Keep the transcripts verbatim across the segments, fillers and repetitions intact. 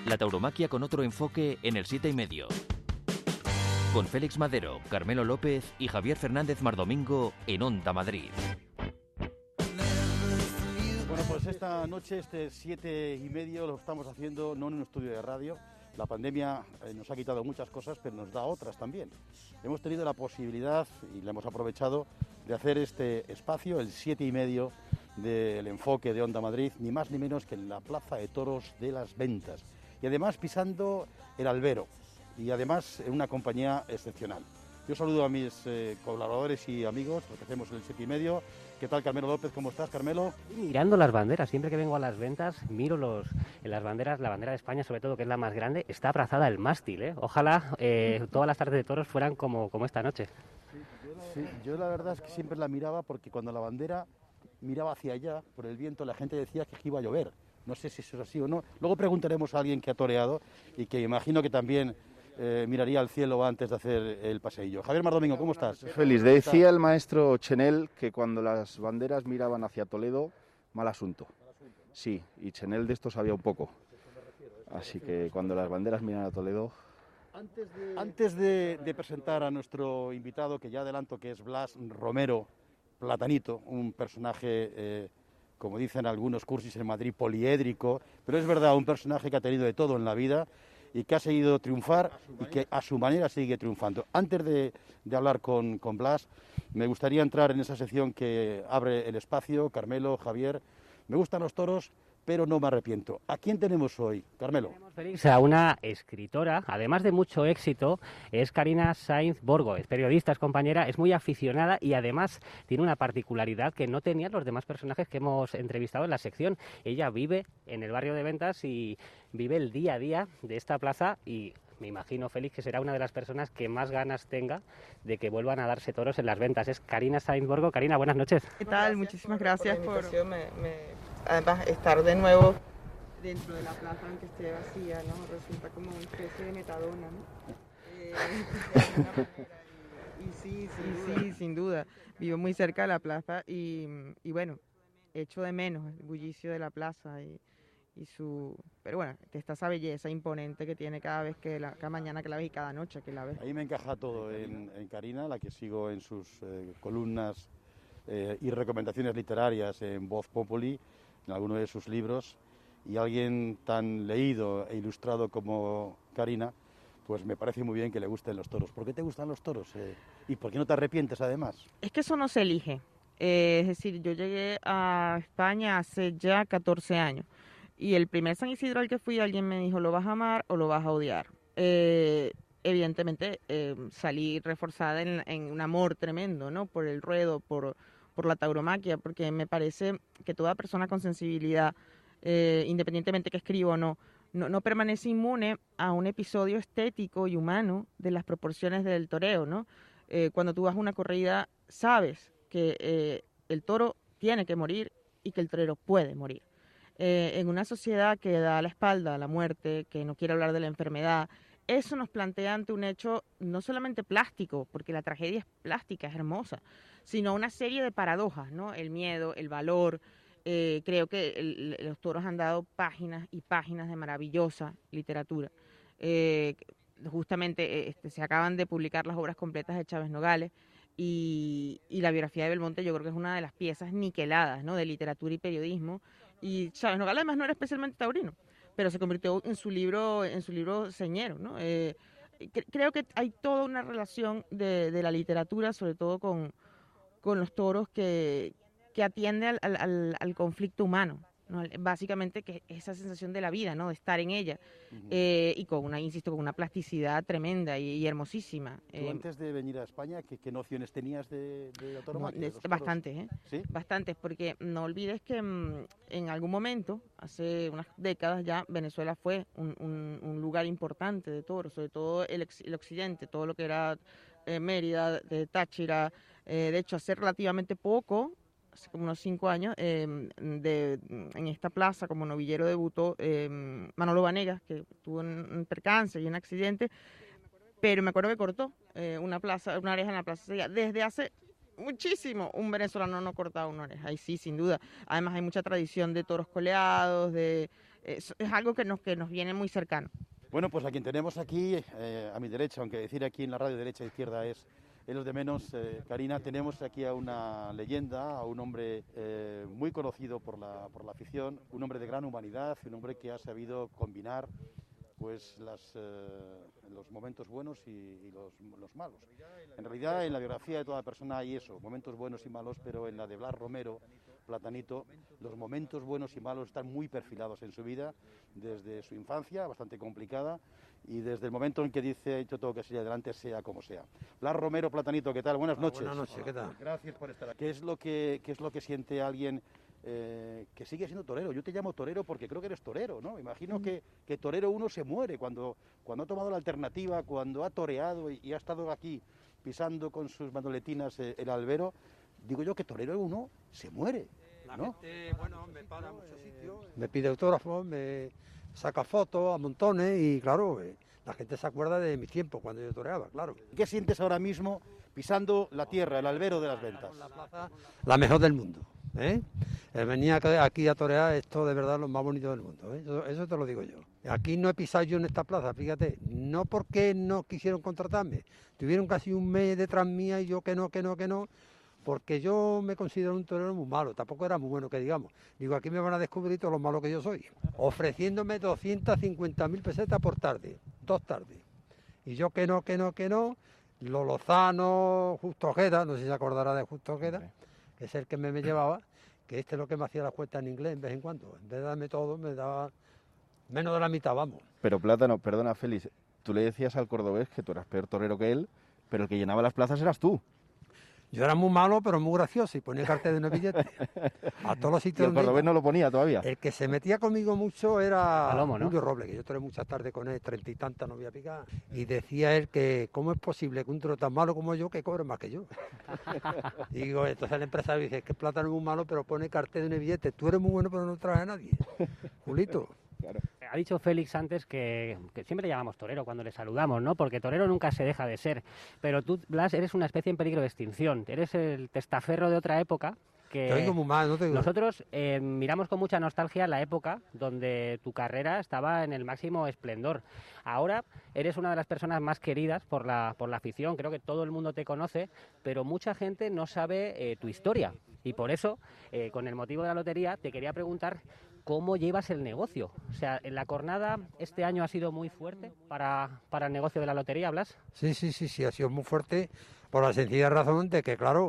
La tauromaquia con otro enfoque en el siete y medio. Con Félix Madero, Carmelo López y Javier Fernández Mardomingo en Onda Madrid. Bueno, pues esta noche, este siete y medio, lo estamos haciendo no en un estudio de radio. La pandemia eh, nos ha quitado muchas cosas, pero nos da otras también. Hemos tenido la posibilidad, y la hemos aprovechado, de hacer este espacio, el siete y medio del enfoque de Onda Madrid, ni más ni menos que en la Plaza de Toros de las Ventas. Y además pisando el albero, y además en una compañía excepcional. Yo saludo a mis eh, colaboradores y amigos, los que hacemos el siete y medio. ¿Qué tal, Carmelo López? ¿Cómo estás, Carmelo? Mirando las banderas, siempre que vengo a las ventas, miro los, en las banderas, la bandera de España, sobre todo, que es la más grande, está abrazada el mástil, ¿eh? Ojalá eh, todas las tardes de toros fueran como, como esta noche. Sí, yo la verdad es que siempre la miraba porque cuando la bandera miraba hacia allá, por el viento, la gente decía que iba a llover. No sé si eso es así o no. Luego preguntaremos a alguien que ha toreado y que imagino que también eh, miraría al cielo antes de hacer el paseillo. Javier Mardomingo, ¿cómo estás? Feliz. Decía el maestro Chenel que cuando las banderas miraban hacia Toledo, mal asunto. Sí, y Chenel de esto sabía un poco. Así que cuando las banderas miran a Toledo... Antes de, Antes de, de presentar a nuestro invitado, que ya adelanto que es Blas Romero Platanito, un personaje, eh, como dicen algunos cursis en Madrid, poliédrico, pero es verdad, un personaje que ha tenido de todo en la vida y que ha seguido triunfar y que a su manera sigue triunfando. Antes de, de hablar con, con Blas, me gustaría entrar en esa sección que abre el espacio. Carmelo, Javier, me gustan los toros, pero no me arrepiento. ¿A quién tenemos hoy, Carmelo? Tenemos, Félix, a una escritora, además de mucho éxito, es Karina Sainz Borgo, es periodista, es compañera, es muy aficionada y además tiene una particularidad que no tenían los demás personajes que hemos entrevistado en la sección. Ella vive en el barrio de Ventas y vive el día a día de esta plaza y... me imagino, Félix, que será una de las personas que más ganas tenga de que vuelvan a darse toros en las ventas. Es Karina Sainz Borgo. Karina, buenas noches. ¿Qué tal? Muchísimas gracias por, por me, me, además, estar de nuevo dentro de la plaza, aunque esté vacía, ¿no? Resulta como una especie de metadona, ¿no? Eh, de alguna manera, y, y sí, sin duda. sí, sin duda. Vivo muy cerca de la plaza y, y bueno, echo de menos el bullicio de la plaza y... y su pero bueno, está esa belleza imponente que tiene cada vez que la, cada mañana que la ves y cada noche que la ves. Ahí me encaja todo en, en Karina, la que sigo en sus eh, columnas eh, y recomendaciones literarias en Voz Populi, en alguno de sus libros, y alguien tan leído e ilustrado como Karina, pues me parece muy bien que le gusten los toros. ¿Por qué te gustan los toros? Eh, ¿Y por qué no te arrepientes además? Es que eso no se elige, eh, es decir, yo llegué a España hace ya catorce años. Y el primer San Isidro al que fui, alguien me dijo, ¿lo vas a amar o lo vas a odiar? Eh, evidentemente eh, salí reforzada en, en un amor tremendo, ¿no? Por el ruedo, por, por la tauromaquia, porque me parece que toda persona con sensibilidad, eh, independientemente que escriba o no, no, no permanece inmune a un episodio estético y humano de las proporciones del toreo, ¿no? Eh, cuando tú vas a una corrida, sabes que eh, el toro tiene que morir y que el torero puede morir. Eh, en una sociedad que da la espalda a la muerte, que no quiere hablar de la enfermedad, eso nos plantea ante un hecho no solamente plástico, porque la tragedia es plástica, es hermosa, sino una serie de paradojas, ¿no? El miedo, el valor. Eh, creo que el, los toros han dado páginas y páginas de maravillosa literatura. Eh, justamente este, se acaban de publicar las obras completas de Chávez Nogales y, y la biografía de Belmonte yo creo que es una de las piezas niqueladas, ¿no? De literatura y periodismo. Y Chávez Nogales además no era especialmente taurino, pero se convirtió en su libro, en su libro señero, ¿no? Eh, cre- creo que hay toda una relación de, de la literatura, sobre todo con, con los toros, que, que atiende al, al, al, al conflicto humano, ¿no? Básicamente que esa sensación de la vida, ¿no? De estar en ella, Uh-huh. eh, y con una, insisto, con una plasticidad tremenda y, y hermosísima. ¿Tú Eh, antes de venir a España, qué, qué nociones tenías de, de la no, tauromaquia, de es los toros? bastantes, ¿eh? ¿Sí? Bastantes, porque no olvides que mm, en algún momento, hace unas décadas ya, Venezuela fue un, un, un lugar importante de toros, sobre todo el, ex, el occidente, todo lo que era eh, Mérida, de Táchira. Eh, de hecho, hace relativamente poco, hace como unos cinco años, eh, de, en esta plaza como novillero debutó eh, Manolo Vanegas, que tuvo un, un percance y un accidente, pero me acuerdo que cortó eh, una plaza, una oreja en la Plaza Sevilla. Desde hace muchísimo un venezolano no cortaba una oreja, y sí, sin duda. Además hay mucha tradición de toros coleados, de es, es algo que nos, que nos viene muy cercano. Bueno, pues a quien tenemos aquí, eh, a mi derecha, aunque decir aquí en la radio derecha e izquierda es, es los de menos, eh, Karina, tenemos aquí a una leyenda, a un hombre eh, muy conocido por la, por la afición, un hombre de gran humanidad, un hombre que ha sabido combinar pues las, eh, los momentos buenos y, y los, los malos. En realidad, en la biografía de toda persona hay eso, momentos buenos y malos, pero en la de Blas Romero, Platanito, los momentos buenos y malos están muy perfilados en su vida, desde su infancia, bastante complicada, y desde el momento en que dice, yo tengo que seguir adelante, sea como sea. Blas Romero, Platanito, ¿qué tal? Buenas noches. Buenas noches, ¿qué tal? Gracias por estar aquí. ¿Qué es lo que, qué es lo que siente alguien eh, que sigue siendo torero? Yo te llamo torero porque creo que eres torero, ¿no? Imagino que, que torero uno se muere cuando, cuando ha tomado la alternativa, cuando ha toreado y, y ha estado aquí pisando con sus mandoletinas eh, el albero. Digo yo que torero uno se muere, La ¿no? gente, bueno, me para en muchos sitios, me pide autógrafos, me saca fotos a montones y claro, eh, la gente se acuerda de mi tiempo cuando yo toreaba, claro. ¿Qué sientes ahora mismo pisando la tierra, el albero de las ventas? La plaza, la mejor del mundo, ¿eh? El venir aquí a torear es todo de verdad lo más bonito del mundo, ¿eh? Eso, eso te lo digo yo. Aquí no he pisado yo en esta plaza, fíjate, no porque no quisieron contratarme, tuvieron casi un mes detrás mía y yo que no, que no, que no, porque yo me considero un torero muy malo, tampoco era muy bueno que digamos. Digo, aquí me van a descubrir todo lo malo que yo soy. Ofreciéndome doscientas cincuenta mil pesetas por tarde, dos tardes. Y yo que no, que no, que no, Lo Lozano, Justo Ojeda, no sé si se acordará de Justo Ojeda, que es el que me, me llevaba, que este es lo que me hacía la cuenta en inglés en vez en cuando. En vez de darme todo, me daba menos de la mitad, vamos. Pero Plátano, perdona Félix, tú le decías al cordobés que tú eras peor torero que él, pero el que llenaba las plazas eras tú. Yo era muy malo, pero muy gracioso, y ponía cartel de unos billetes a todos los Y sitios el donde cordobés iba. no lo ponía todavía. El que se metía conmigo mucho era Palomo, ¿no? Julio Robles, que yo toré muchas tardes con él, treinta y tantas no voy a picar, y decía él que cómo es posible que un toro tan malo como yo que cobre más que yo. Y digo, entonces el empresario dice, es que Plátano es muy malo, pero pone cartel de unos billetes, tú eres muy bueno, pero no traes a nadie. Julito. Claro. Ha dicho Félix antes que, que siempre le llamamos torero cuando le saludamos, ¿no? Porque torero nunca se deja de ser. Pero tú, Blas, eres una especie en peligro de extinción. Eres el testaferro de otra época que... Te oigo muy mal, no te digo. Nosotros eh, miramos con mucha nostalgia la época donde tu carrera estaba en el máximo esplendor. Ahora eres una de las personas más queridas por la, por la afición. Creo que todo el mundo te conoce, pero mucha gente no sabe eh, tu historia. Y por eso, eh, con el motivo de la lotería, te quería preguntar cómo llevas el negocio. O sea, en la cornada este año ha sido muy fuerte para, para el negocio de la lotería, Blas. Sí, sí, sí, sí, ha sido muy fuerte por la sencilla razón de que, claro,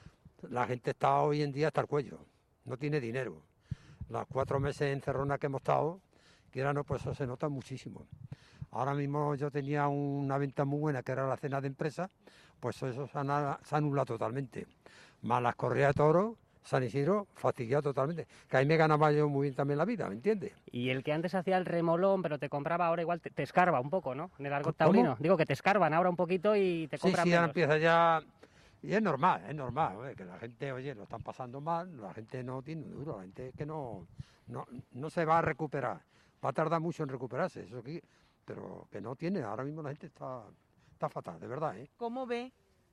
la gente está hoy en día hasta el cuello, no tiene dinero. Los cuatro meses encerrona que hemos estado, que era no, pues eso se nota muchísimo. Ahora mismo yo tenía una venta muy buena, que era la cena de empresa, pues eso se, ana, se anula totalmente. Más las corridas de toros, San Isidro, fastidiado totalmente. Que ahí me ganaba yo muy bien también la vida, ¿me entiendes? Y el que antes hacía el remolón, pero te compraba ahora igual, te, te escarba un poco, ¿no? En el argot ¿Cómo? taurino. Digo que te escarban ahora un poquito y te Sí, compran sí, ahora menos. empieza ya... Y es normal, es normal, oye, que la gente, oye, lo están pasando mal, la gente no tiene un duro, la gente que no, no, no se va a recuperar, va a tardar mucho en recuperarse, eso aquí, pero que no tiene, ahora mismo la gente está, está fatal, de verdad, ¿eh? ¿Cómo ve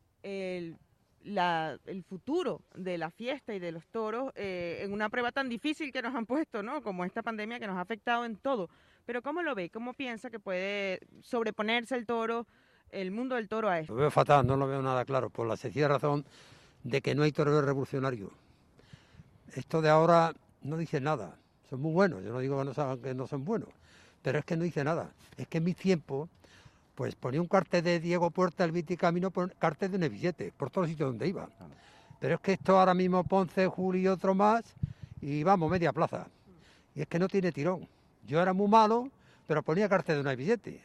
el, la, el futuro de la fiesta y de los toros eh, en una prueba tan difícil que nos han puesto, ¿no? Como esta pandemia que nos ha afectado en todo. Pero ¿cómo lo ve? ¿Cómo piensa que puede sobreponerse el toro, el mundo del toro a esto? Lo veo fatal, no lo veo nada claro, por la sencilla razón de que no hay toreros revolucionarios. Esto de ahora no dice nada, son muy buenos, yo no digo que no, son, que no son buenos, pero es que no dice nada. Es que en mi tiempo, pues ponía un cartel de Diego Puerta, el Viticamino, cartel de un billete, por todos los sitios donde iba. Pero es que esto ahora mismo Ponce, Juli y otro más, y vamos, media plaza. Y es que no tiene tirón. Yo era muy malo, pero ponía cartel de un billete.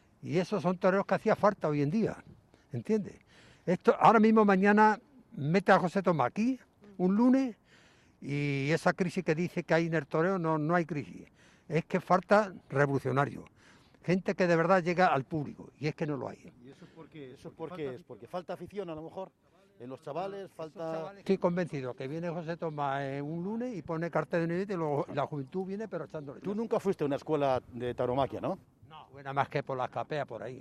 Y esos son toreros que hacía falta hoy en día, ¿entiendes? Esto, ahora mismo mañana mete a José Tomás aquí, un lunes, y esa crisis que dice que hay en el toreo, no, no hay crisis. Es que falta revolucionario. Gente que de verdad llega al público, y es que no lo hay. ¿Y eso es porque, eso es porque es? Porque falta afición a lo mejor en los chavales, falta... Estoy convencido que viene José Tomás eh, un lunes y pone cartel de unidad y luego la juventud viene pero echándole. Tú nunca fuiste a una escuela de tauromaquia, ¿no? No, buena más que por las capeas por ahí.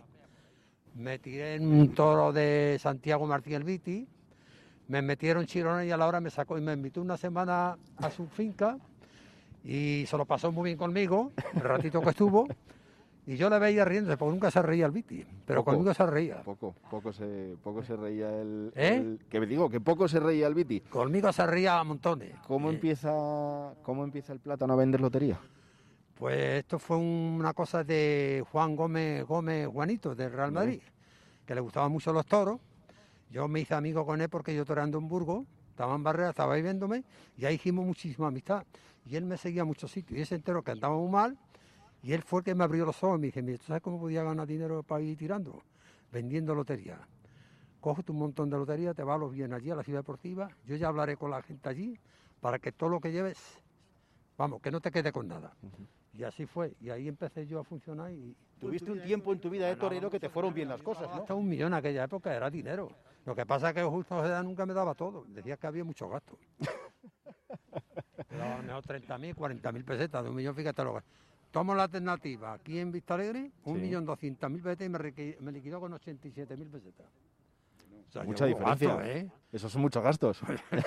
Me tiré en un toro de Santiago Martín el Viti, me metieron chirones y a la hora me sacó y me invitó una semana a su finca Y se lo pasó muy bien conmigo, el ratito que estuvo, y yo le veía riendo, porque nunca se reía el Viti, pero Poco, conmigo se reía. Poco, poco se, poco se reía el, ¿Eh? el- que me digo, que poco se reía el Viti. Conmigo se reía a montones. ¿Cómo Eh, empieza, cómo empieza el Plátano a vender lotería? Pues esto fue un- una cosa de Juan Gómez, Gómez Juanito, del Real Madrid, que le gustaban mucho los toros. Yo me hice amigo con él porque yo toreando en Burgos, estaba en Barrera, estaba ahí viéndome, y ahí hicimos muchísima amistad. Y él me seguía a muchos sitios, y él se enteró que andaba muy mal, y él fue el que me abrió los ojos y me dice, mira, ¿tú sabes cómo podía ganar dinero para ir tirando? Vendiendo lotería. Cógete un montón de lotería, te vas los bienes allí a la ciudad deportiva, yo ya hablaré con la gente allí, para que todo lo que lleves, vamos, que no te quede con nada. Y así fue, y ahí empecé yo a funcionar y... Tuviste un tiempo en tu vida de torero que te fueron bien las cosas, ¿no? Hasta un millón en aquella época era dinero. Lo que pasa es que justo Ojeda nunca me daba todo. Decía que había mucho gasto. Me daba mejor treinta mil, cuarenta mil pesetas de un millón, fíjate lo que... Tomo la alternativa aquí en Vista Alegre, un Sí. millón doscientas mil pesetas y me, requi- me liquidó con ochenta y siete mil pesetas. O sea, Mucha yo hubo diferencia. gasto, ¿eh? Esos son muchos gastos.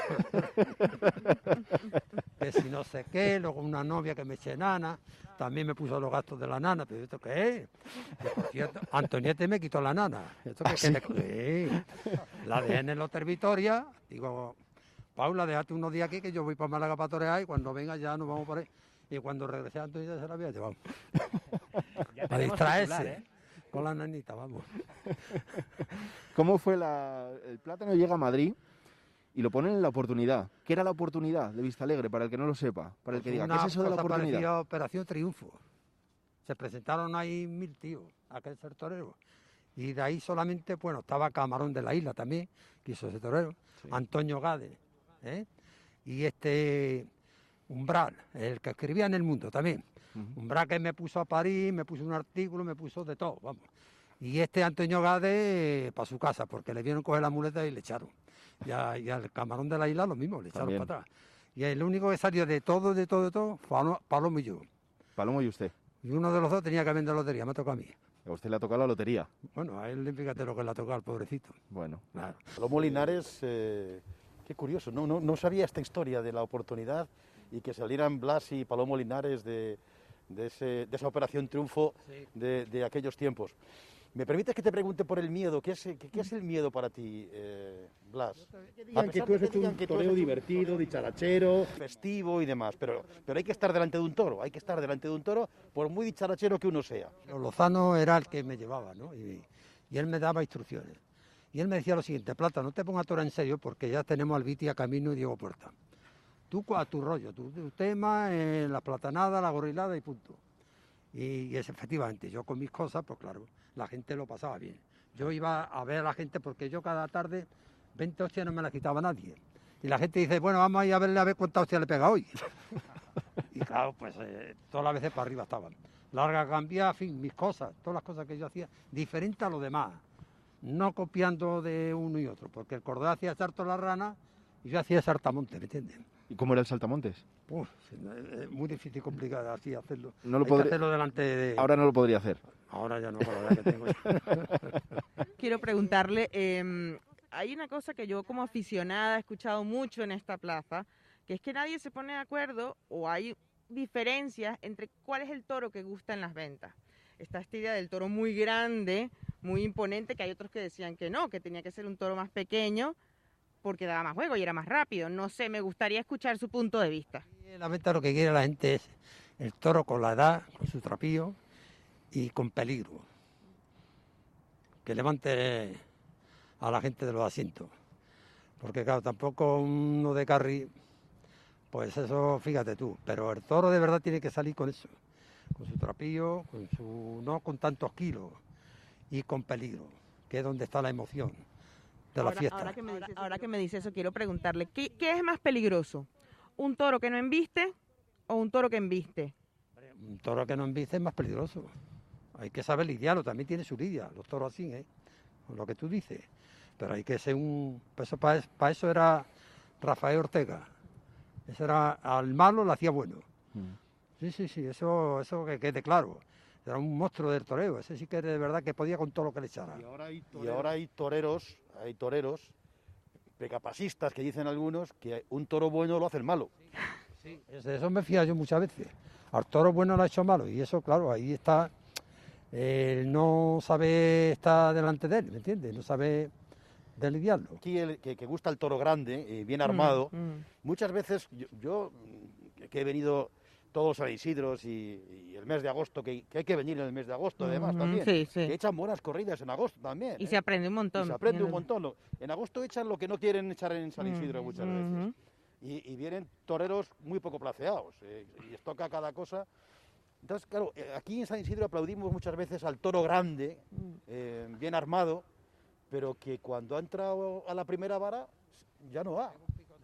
Que si no sé qué, luego una novia que me eche nana, también me puso los gastos de la nana, pero ¿esto qué es? Que, por cierto, Antoniete me quitó la nana. ¿Esto qué, ¿Ah, qué te- sí. La dejé en el Hotel Victoria, digo, Paula, déjate unos días aquí que yo voy para Málaga para torear y cuando venga ya nos vamos por ahí. Y cuando regresé a Antoniete se la había llevado. Ya Para tenemos distraerse titular, ¿eh? con la nanita, vamos. ¿Cómo fue la... El Plátano llega a Madrid y lo ponen en la oportunidad? ¿Qué era la oportunidad de Vista Alegre, para el que no lo sepa? Para el que diga, ¿qué Una es eso de la cosa oportunidad? parecida a Operación Triunfo. Se presentaron ahí mil tíos, aquel ser torero. Y de ahí solamente, bueno, estaba Camarón de la Isla también, que hizo ese torero, Sí. Antonio Gade, ¿eh? Y este Umbral, el que escribía en El Mundo también. Ujú. Umbral que me puso a París, me puso un artículo, me puso de todo, vamos. Y este Antonio Gade para su casa, porque le vieron coger la muleta y le echaron. Y, a- y al Camarón de la Isla lo mismo, le echaron También. para atrás. Y el único que salió de todo, de todo, de todo, fue Palo- Palomo y yo. Palomo y usted. Y uno de los dos tenía que vender lotería, me tocó a mí. A usted le ha tocado la lotería. Bueno, a él fíjate lo que le ha tocado al pobrecito. Bueno, Claro. Lomo Linares, eh, qué curioso, no, no, no sabía esta historia de la oportunidad y que salieran Blas y Palomo Linares de, de, ese- de esa operación triunfo de, de aquellos tiempos. ¿Me permites que te pregunte por el miedo? ¿Qué es, qué, qué es el miedo para ti, eh, Blas? A Digan que pesar tú de has hecho digan un que tú has toreo hecho un divertido, toreo dicharachero. festivo y demás, pero, pero hay que estar delante de un toro, hay que estar delante de un toro por muy dicharachero que uno sea. Pero Lozano era el que me llevaba, ¿no? Y, y él me daba instrucciones. Y él me decía lo siguiente, Plata, no te pongas toro en serio porque ya tenemos al Viti a Camino y Diego Puerta. Tú a tu rollo, tu, tu tema, eh, la platanada, la gorilada y punto. Y, y es efectivamente, yo con mis cosas, pues claro, la gente lo pasaba bien. Yo iba a ver a la gente porque yo cada tarde veinte hostias no me las quitaba nadie. Y la gente dice, bueno, vamos a ir a verle a ver cuántas hostias le pega hoy. Y claro, pues eh, todas las veces para arriba estaban. Larga cambia, en fin, mis cosas, todas las cosas que yo hacía, diferente a lo demás. No copiando de uno y otro, porque el cordón hacía sarto la rana y yo hacía sartamonte, ¿me entiendes? ¿y cómo era el saltamontes? Uf, es muy difícil, complicado así hacerlo. No lo Hay podré- que hacerlo delante de... Ahora no lo podría hacer. Ahora ya no, con la edad que tengo. Quiero preguntarle, eh, hay una cosa que yo como aficionada he escuchado mucho en esta plaza, que es que nadie se pone de acuerdo o hay diferencias entre cuál es el toro que gusta en las ventas. Está esta idea del toro muy grande, muy imponente, que hay otros que decían que no, que tenía que ser un toro más pequeño porque daba más juego y era más rápido. No sé, me gustaría escuchar su punto de vista. La venta lo que quiere la gente es el toro con la edad, con su trapío y con peligro. Que levante a la gente de los asientos. Porque claro, tampoco uno de carry, pues eso, fíjate tú. Pero el toro de verdad tiene que salir con eso. Con su trapío, con su, no con tantos kilos y con peligro, que es donde está la emoción de la ahora, fiesta. Ahora que me dice, ahora, ahora que me dice eso, quiero preguntarle, ¿qué, ¿qué es más peligroso? ¿Un toro que no embiste o un toro que embiste? Un toro que no embiste es más peligroso. Hay que saber lidiarlo, también tiene su lidia, los toros así, ¿eh? Con lo que tú dices. Pero hay que ser un... Pues eso, para, para eso era Rafael Ortega. Ese era, al malo lo hacía bueno. Sí, sí, sí, eso, eso que quede claro. Era un monstruo del toreo, ese sí que de verdad que podía con todo lo que le echara. Y ahora hay toreros, y ahora hay toreros, hay toreros precapasistas que dicen algunos que un toro bueno lo hace el malo. Sí, de eso me fía yo muchas veces. Al toro bueno lo ha hecho malo, y eso, claro, ahí está, eh, no sabe estar delante de él, ¿me entiendes? No sabe de lidiarlo. Aquí el que, que gusta el toro grande, eh, bien armado, Mm, mm. muchas veces yo, yo, mm, que he venido todos los San Isidros y, y el mes de agosto, que, que hay que venir en el mes de agosto además Ujú, también, sí, sí. que echan buenas corridas en agosto también. Y ¿eh? se aprende un Y montón. se aprende un viendo- montón. Lo- En agosto echan lo que no quieren echar en San Isidro Mm, muchas veces. ujú. Y, y vienen toreros muy poco placeados, eh, y les toca cada cosa. Entonces, claro, eh, aquí en San Isidro aplaudimos muchas veces al toro grande, Mm. eh, bien armado, pero que cuando ha entrado a la primera vara, ya no va.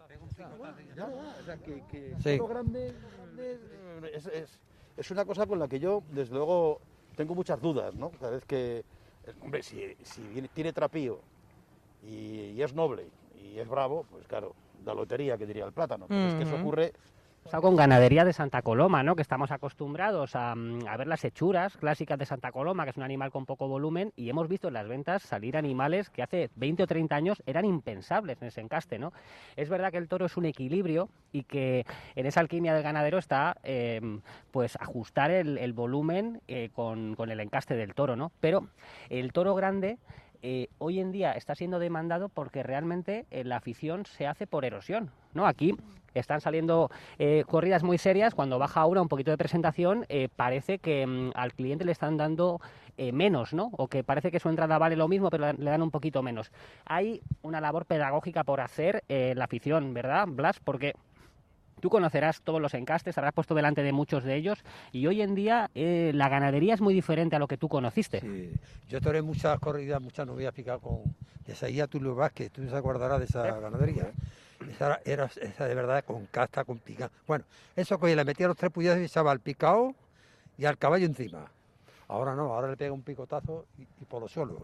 Ya no va. O sea, que, que el Sí. toro grande, grande, eh, es, es- es una cosa con la que yo, desde luego, tengo muchas dudas, ¿no? Cada vez que, eh, hombre, si, si viene- tiene trapío y, y es noble y es bravo, pues claro, la lotería que diría el plátano. Pero es que eso Ujú. ocurre. He estado con ganadería de Santa Coloma, ¿no? Que estamos acostumbrados a, mm, a ver las hechuras clásicas de Santa Coloma, que es un animal con poco volumen, y hemos visto en las ventas salir animales que hace veinte o treinta años eran impensables en ese encaste, ¿no? Es verdad que el toro es un equilibrio y que en esa alquimia del ganadero está, eh, pues, ajustar el, el volumen eh, con, con el encaste del toro, ¿no? Pero el toro grande eh, hoy en día está siendo demandado porque realmente eh, la afición se hace por erosión, ¿no? Aquí están saliendo eh, corridas muy serias, cuando baja una un poquito de presentación, eh, parece que mm, al cliente le están dando eh, menos, ¿no? O que parece que su entrada vale lo mismo, pero le dan un poquito menos. Hay una labor pedagógica por hacer eh, la afición, ¿verdad, Blas? Porque tú conocerás todos los encastes, habrás puesto delante de muchos de ellos, y hoy en día eh, la ganadería es muy diferente a lo que tú conociste. Sí, yo toré muchas corridas, muchas novillas picadas con Yesaía Tulio Vázquez, tú se acordarás de esa ganadería. Esa era, era- esa de verdad con casta, con pica. Bueno, eso que le metía los tres puñados y echaba al picao y al caballo encima. Ahora no, ahora le pega un picotazo y, y por los suelos.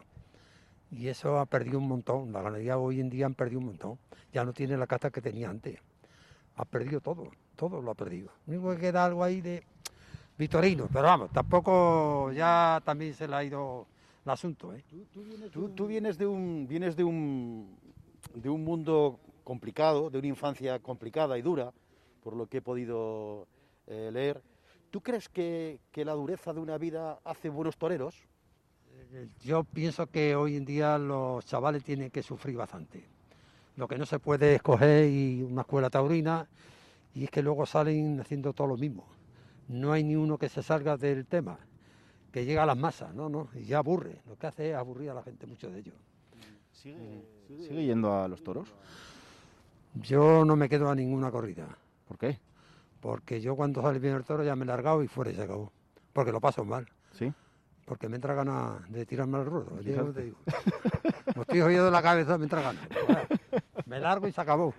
Y eso ha perdido un montón. La ganadería hoy en día han perdido un montón. Ya no tiene la casta que tenía antes. Ha perdido todo, todo lo ha perdido. Lo único que queda algo ahí de Vitorino, pero vamos, tampoco ya también se le ha ido el asunto, ¿eh? Tú, tú vienes de un vienes de un de un mundo complicado, de una infancia complicada y dura, por lo que he podido eh, leer. ¿Tú crees que, que la dureza de una vida hace buenos toreros? Eh, Yo pienso que hoy en día los chavales tienen que sufrir bastante. Lo que no se puede es coger y una escuela taurina y es que luego salen haciendo todo lo mismo. No hay ni uno que se salga del tema, que llega a las masas, no, no, y ya aburre. Lo que hace es aburrir a la gente, muchos de ellos. ¿Sigue, ¿Sigue yendo a los toros? Yo no me quedo a ninguna corrida, ¿Por qué? porque yo cuando sale bien el toro ya me he largado y fuera y se acabó. Porque lo paso mal, ¿Sí? porque me entra ganas de tirarme al ruedo. ¿entiendes lo que te Fíjate. digo? Como estoy jodido de la cabeza, me entra ganas. Me largo y se acabó.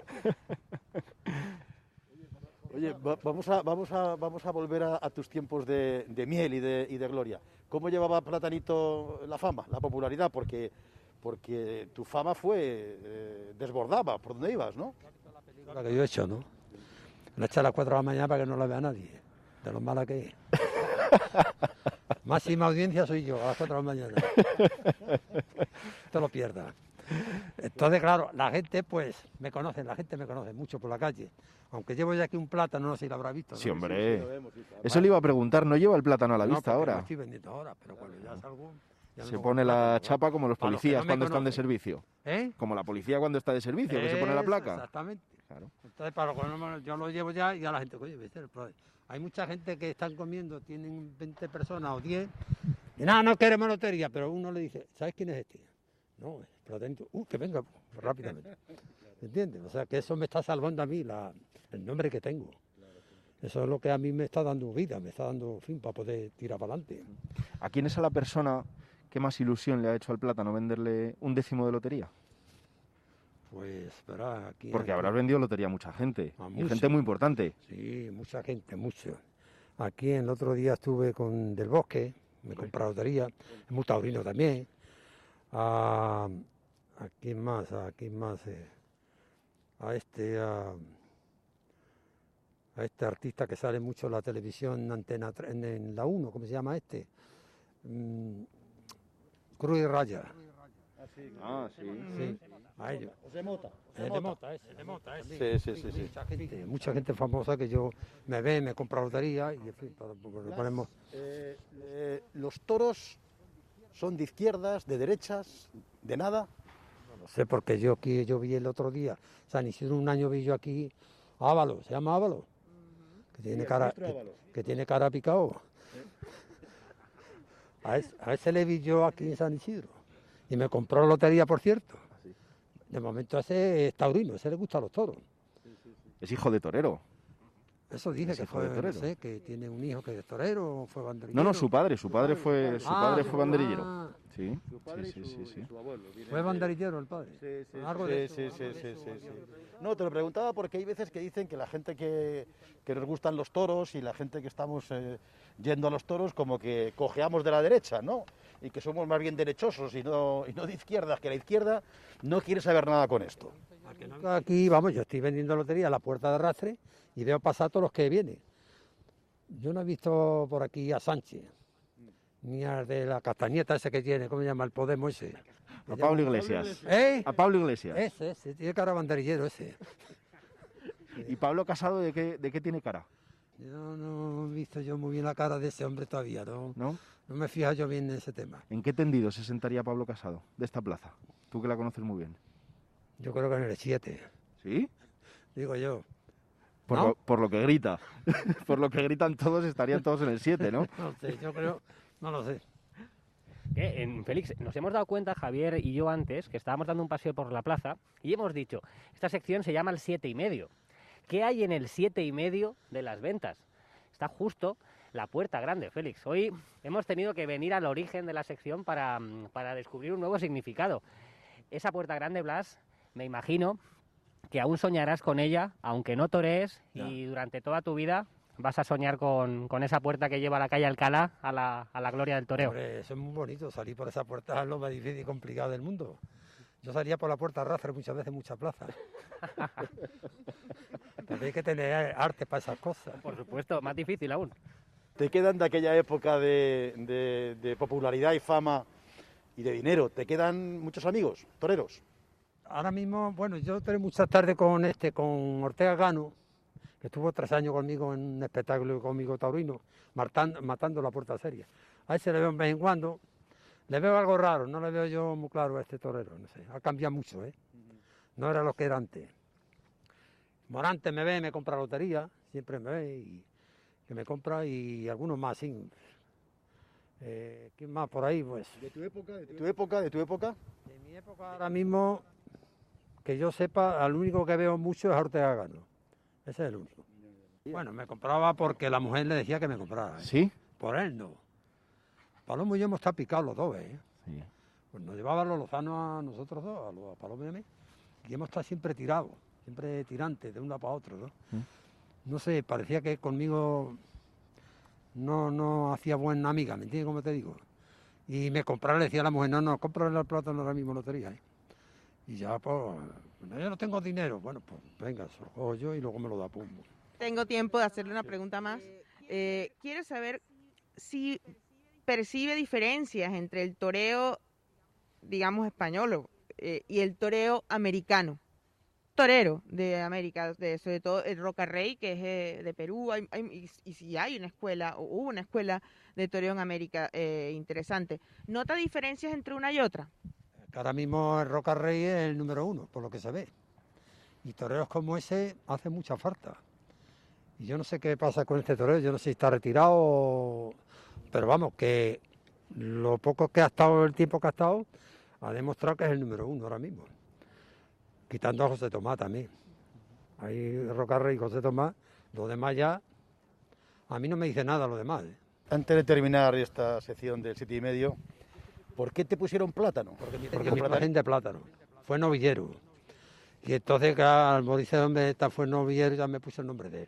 Oye, va- vamos a, vamos a, vamos a volver a, a tus tiempos de, de miel y de, y de gloria. ¿Cómo llevaba Platanito la fama, la popularidad? Porque, porque tu fama fue, eh, desbordaba por donde ibas, ¿no? La que yo he hecho, ¿no? La eché a las cuatro de la mañana para que no la vea nadie, de lo mala que es. Máxima audiencia soy yo, a las cuatro de la mañana. Te lo pierdas. Entonces, claro, la gente, pues, me conoce, la gente me conoce mucho por la calle. Aunque llevo ya aquí un plátano, no sé si lo habrá visto, ¿no? Sí, hombre. lo vemos, sí, Eso le iba a preguntar, ¿no lleva el plátano a la No, vista porque lo ahora? estoy vendiendo ahora, pero cuando ya salgo... ya no Se tengo pone la plátano, chapa como los Para los que policías no me cuando están de conocen. servicio. ¿Eh? Como la policía cuando está de servicio, que se pone la Eso, placa. Exactamente. Claro. Entonces, para los que no me- yo lo llevo ya y a la gente, oye, ¿viste? Pero hay mucha gente que están comiendo, tienen veinte personas o diez, y nada, no queremos lotería, pero uno le dice, ¿sabes quién es este? No, es Platanito. Uh, que venga rápidamente. ¿Entiendes? O sea, que eso me está salvando a mí la, el nombre que tengo. Eso es lo que a mí me está dando vida, me está dando fin para poder tirar para adelante. ¿A quién es a la persona que más ilusión le ha hecho al plátano venderle un décimo de lotería? Pues, verá, aquí... Porque aquí- habrás vendido lotería a mucha gente. A Y mucha. gente muy importante. Sí, mucha gente, mucho. Aquí el otro día estuve con Del Bosque, me compré lotería, es muy taurino también. A, ¿a quién más? ¿A quién más? eh? A este, a, a este artista que sale mucho en la televisión, Antena tre- en, en la uno, ¿cómo se llama este? Mm, Cruz y Raya. Ah, sí. Sí. a ellos. Es de Mota. Es de Mota, ese, de Mota, Sí, ese. sí, sí, sí. Mucha gente, mucha gente famosa que yo me ve, me compra lotería y en fin, todo, pues, le ponemos... Eh, eh, los toros son de izquierdas, de derechas, de nada. No sé, porque yo aquí, yo vi el otro día, San Isidro, un año vi yo aquí, Ávalo, se llama Ávalo, que tiene el cara, maestro que, Ábalos. que tiene cara picado. A ese, a ese le vi yo aquí en San Isidro y me compró lotería, por cierto. De momento ese es taurino, ese le gusta a los toros. Es hijo de torero. Eso dije, Es que hijo fue, de no torero. sé, que tiene un hijo que es torero, o fue banderillero. No, no, su padre, su padre fue, su Ah, padre su- fue banderillero. ah. Sí, Su padre sí, y sí, su, sí, y sí. su abuelo. vienen Fue de- banderillero el padre. Sí, sí, Algo sí, de sí, eso, sí, algo de sí, eso, sí, algo sí. de eso. No, te lo preguntaba porque hay veces que dicen que la gente que, que nos gustan los toros y la gente que estamos eh, yendo a los toros como que cojeamos de la derecha, ¿no? Y que somos más bien derechosos y no, y no de izquierdas, que la izquierda no quiere saber nada con esto. Aquí, vamos, yo estoy vendiendo lotería a la puerta de arrastre y veo pasar todos los que vienen. Yo no he visto por aquí a Sánchez, ni al de la castañeta ese que tiene, ¿cómo se llama? El Podemos ese. A Pablo Iglesias. ¿Eh? A Pablo Iglesias. Ese, ese, tiene cara banderillero ese. ¿Y Pablo Casado de qué, de qué tiene cara? Yo no he visto yo muy bien la cara de ese hombre todavía, no, ¿No? no me fijo yo bien en ese tema. ¿En qué tendido se sentaría Pablo Casado de esta plaza? Tú que la conoces muy bien. Yo creo que en el siete, ¿Sí? digo yo. Por, ¿No? lo, por lo que grita. Por lo que gritan todos, estarían todos en el siete, ¿no? No sé, yo creo, no lo sé. Que, en Félix, nos hemos dado cuenta, Javier y yo antes, que estábamos dando un paseo por la plaza y hemos dicho, esta sección se llama el siete y medio. ¿Qué hay en el siete y medio de las ventas? Está justo la puerta grande, Félix. Hoy hemos tenido que venir al origen de la sección para, para descubrir un nuevo significado. Esa puerta grande, Blas, me imagino que aún soñarás con ella, aunque no torees, y durante toda tu vida vas a soñar con, con esa puerta que lleva a la calle Alcalá a la, a la gloria del toreo. Hombre, eso es muy bonito, salir por esa puerta es lo más difícil y complicado del mundo. Yo salía por la puerta arrastre muchas veces, muchas plazas. Pero hay que tener arte para esas cosas. Por supuesto, más difícil aún. ¿Te quedan de aquella época de, de- de popularidad y fama y de dinero? ¿Te quedan muchos amigos, toreros? Ahora mismo, bueno, yo tengo muchas tardes con este, con Ortega Gano, que estuvo tres años conmigo en un espectáculo conmigo taurino, matando, matando la puerta seria. A ese le veo de vez en cuando, le veo algo raro, no le veo yo muy claro a este torero, no sé, ha cambiado mucho, ¿eh? No era lo que era antes. Morante me ve, me compra lotería, siempre me ve, y que me compra, y algunos más, sí. Eh, ¿Quién más por ahí? Pues ¿De tu época? ¿De tu época? ¿De tu época? de mi época ahora mismo, que yo sepa, al único que veo mucho es a Ortega Gano. Ese es el único. Bueno, me compraba porque la mujer le decía que me comprara. ¿eh? ¿Sí? Por él no. Palomo y yo hemos estado picados los dos, ¿eh? Sí. Pues nos llevaban los lozanos a nosotros dos, a, los, a Palomo y a mí, y hemos estado siempre tirados, siempre tirantes, de un lado para otro, ¿no? ¿Mm? No sé, parecía que conmigo no, no hacía buena amiga, ¿me entiendes cómo te digo? Y me compraba, le decía a la mujer, no, no, cómprale el plátano ahora mismo lotería, ¿eh? Y ya, pues, bueno, yo no tengo dinero. Bueno, pues venga, se lo cojo yo y luego me lo da pum. Tengo tiempo de hacerle una pregunta más. Eh, quiero saber si percibe diferencias entre el toreo, digamos, español eh, y el toreo americano. Torero de América, de, sobre todo el Roca Rey, que es eh, de Perú, hay, hay, y, y si hay una escuela, o hubo una escuela de toreo en América eh, interesante. ¿Nota diferencias entre una y otra? Que ahora mismo el Roca Rey es el número uno, por lo que se ve. Y toreros como ese hace mucha falta. Y yo no sé qué pasa con este torero, yo no sé si está retirado, o... pero vamos, que lo poco que ha estado, el tiempo que ha estado, ha demostrado que es el número uno ahora mismo. Quitando a José Tomás también. Ahí Roca Rey y José Tomás, los demás ya, a mí no me dice nada los demás. ¿eh? Antes de terminar esta sección del siete y medio, ¿por qué te pusieron plátano? Porque mi, Porque porque mi plátano- imagen de plátano fue novillero. Y entonces, claro, al dice dónde está fue novillero, ya me puse el nombre de él.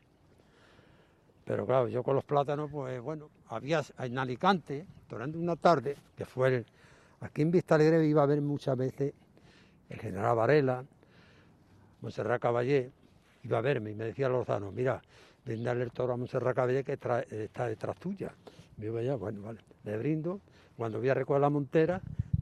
Pero claro, yo con los plátanos, pues bueno, había en Alicante, durante una tarde, que fue el, aquí en Vista Alegre iba a ver muchas veces el general Varela, Montserrat Caballé, iba a verme y me decía Lozano, mira, ven darle el toro a Montserrat Caballé que tra- está detrás tuya. Me digo, ya, bueno, vale, le brindo. Cuando voy a recoger la montera,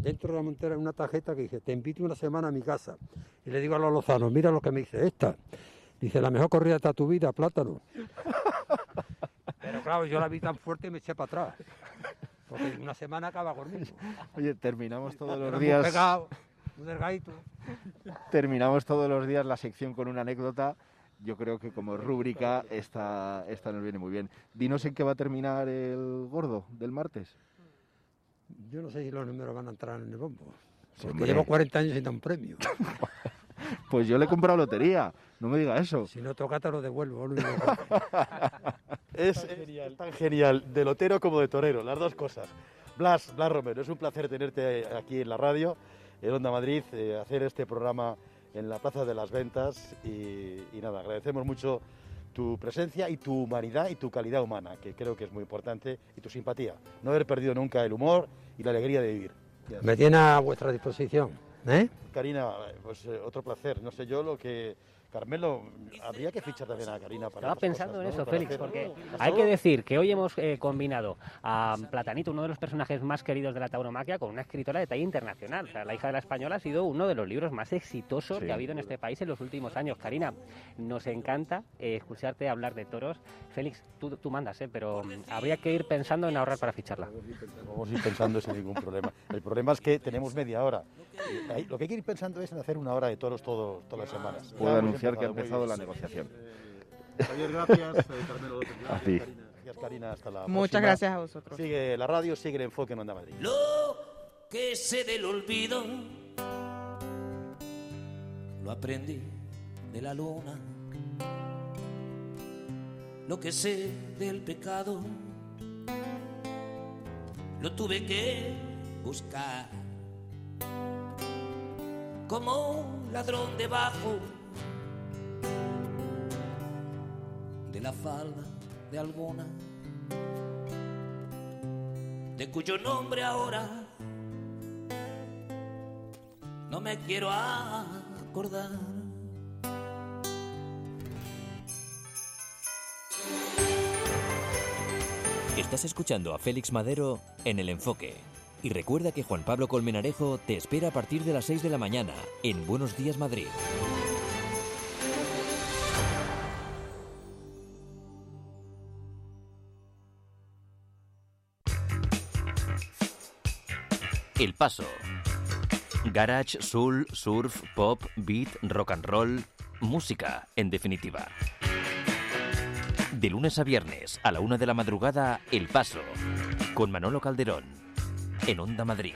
dentro de la montera una tarjeta que dice, te invito una semana a mi casa. Y le digo a los lozanos, mira lo que me dice esta. Dice, la mejor corrida de tu vida, plátano. Pero claro, yo la vi tan fuerte y me eché para atrás. Porque una semana acaba conmigo. Oye, terminamos todos los Pero días... muy pegado, muy delgadito. Terminamos todos los días la sección con una anécdota. Yo creo que como rúbrica esta, esta nos viene muy bien. Dinos en qué va a terminar el gordo del martes. Yo no sé si los números van a entrar en el bombo. Porque Hombre. llevo cuarenta años sin dar un premio. Pues yo le he comprado lotería, no me diga eso. Si no toca, te lo devuelvo. Lo único que- Es, es- es tan genial, de lotero como de torero, las dos cosas. Blas, Blas Romero, es un placer tenerte aquí en la radio, en Onda Madrid, eh, hacer este programa en la Plaza de las Ventas y, y nada, agradecemos mucho tu presencia y tu humanidad y tu calidad humana, que creo que es muy importante, y tu simpatía. No haber perdido nunca el humor y la alegría de vivir. Me tiene a vuestra disposición. ¿Eh? Karina, pues eh, otro placer. No sé yo lo que... Carmelo, habría que fichar también a Karina para Estaba estas pensando cosas, en ¿no? eso, Para Félix, hacer- porque ¿no? hay que decir que hoy hemos eh, combinado a Platanito, uno de los personajes más queridos de la tauromaquia, con una escritora de talla internacional. O sea, La hija de la española ha sido uno de los libros más exitosos Sí. que ha habido en este país en los últimos años. Karina, nos encanta eh, escucharte hablar de toros. Félix, tú, tú mandas, ¿eh? Pero mm, habría que ir pensando en ahorrar para ficharla. Vamos a ir pensando sin ningún problema. El problema es que tenemos media hora. Y ahí, lo que hay que ir pensando es en hacer una hora de toros todo, todas las semanas. Puedo Ya hemos anunciar que ha muy empezado bien. la negociación. Eh, Javier, gracias. Eh, Carmelo López, gracias. A ti. Karina. Gracias, Karina. Hasta la Muchas próxima. gracias a vosotros. Sigue la radio, sigue el enfoque en Onda Madrid. Lo que sé del olvido lo aprendí de la luna. Lo que sé del pecado lo tuve que buscar. Como un ladrón debajo de la falda de alguna, de cuyo nombre ahora no me quiero acordar. Estás escuchando a Félix Madero en El Enfoque. Y recuerda que Juan Pablo Colmenarejo te espera a partir de las seis de la mañana en Buenos Días Madrid. El Paso. Garage, soul, surf, pop, beat, rock and roll. Música, en definitiva. De lunes a viernes, a la una de la madrugada, El Paso. Con Manolo Calderón. En Onda Madrid.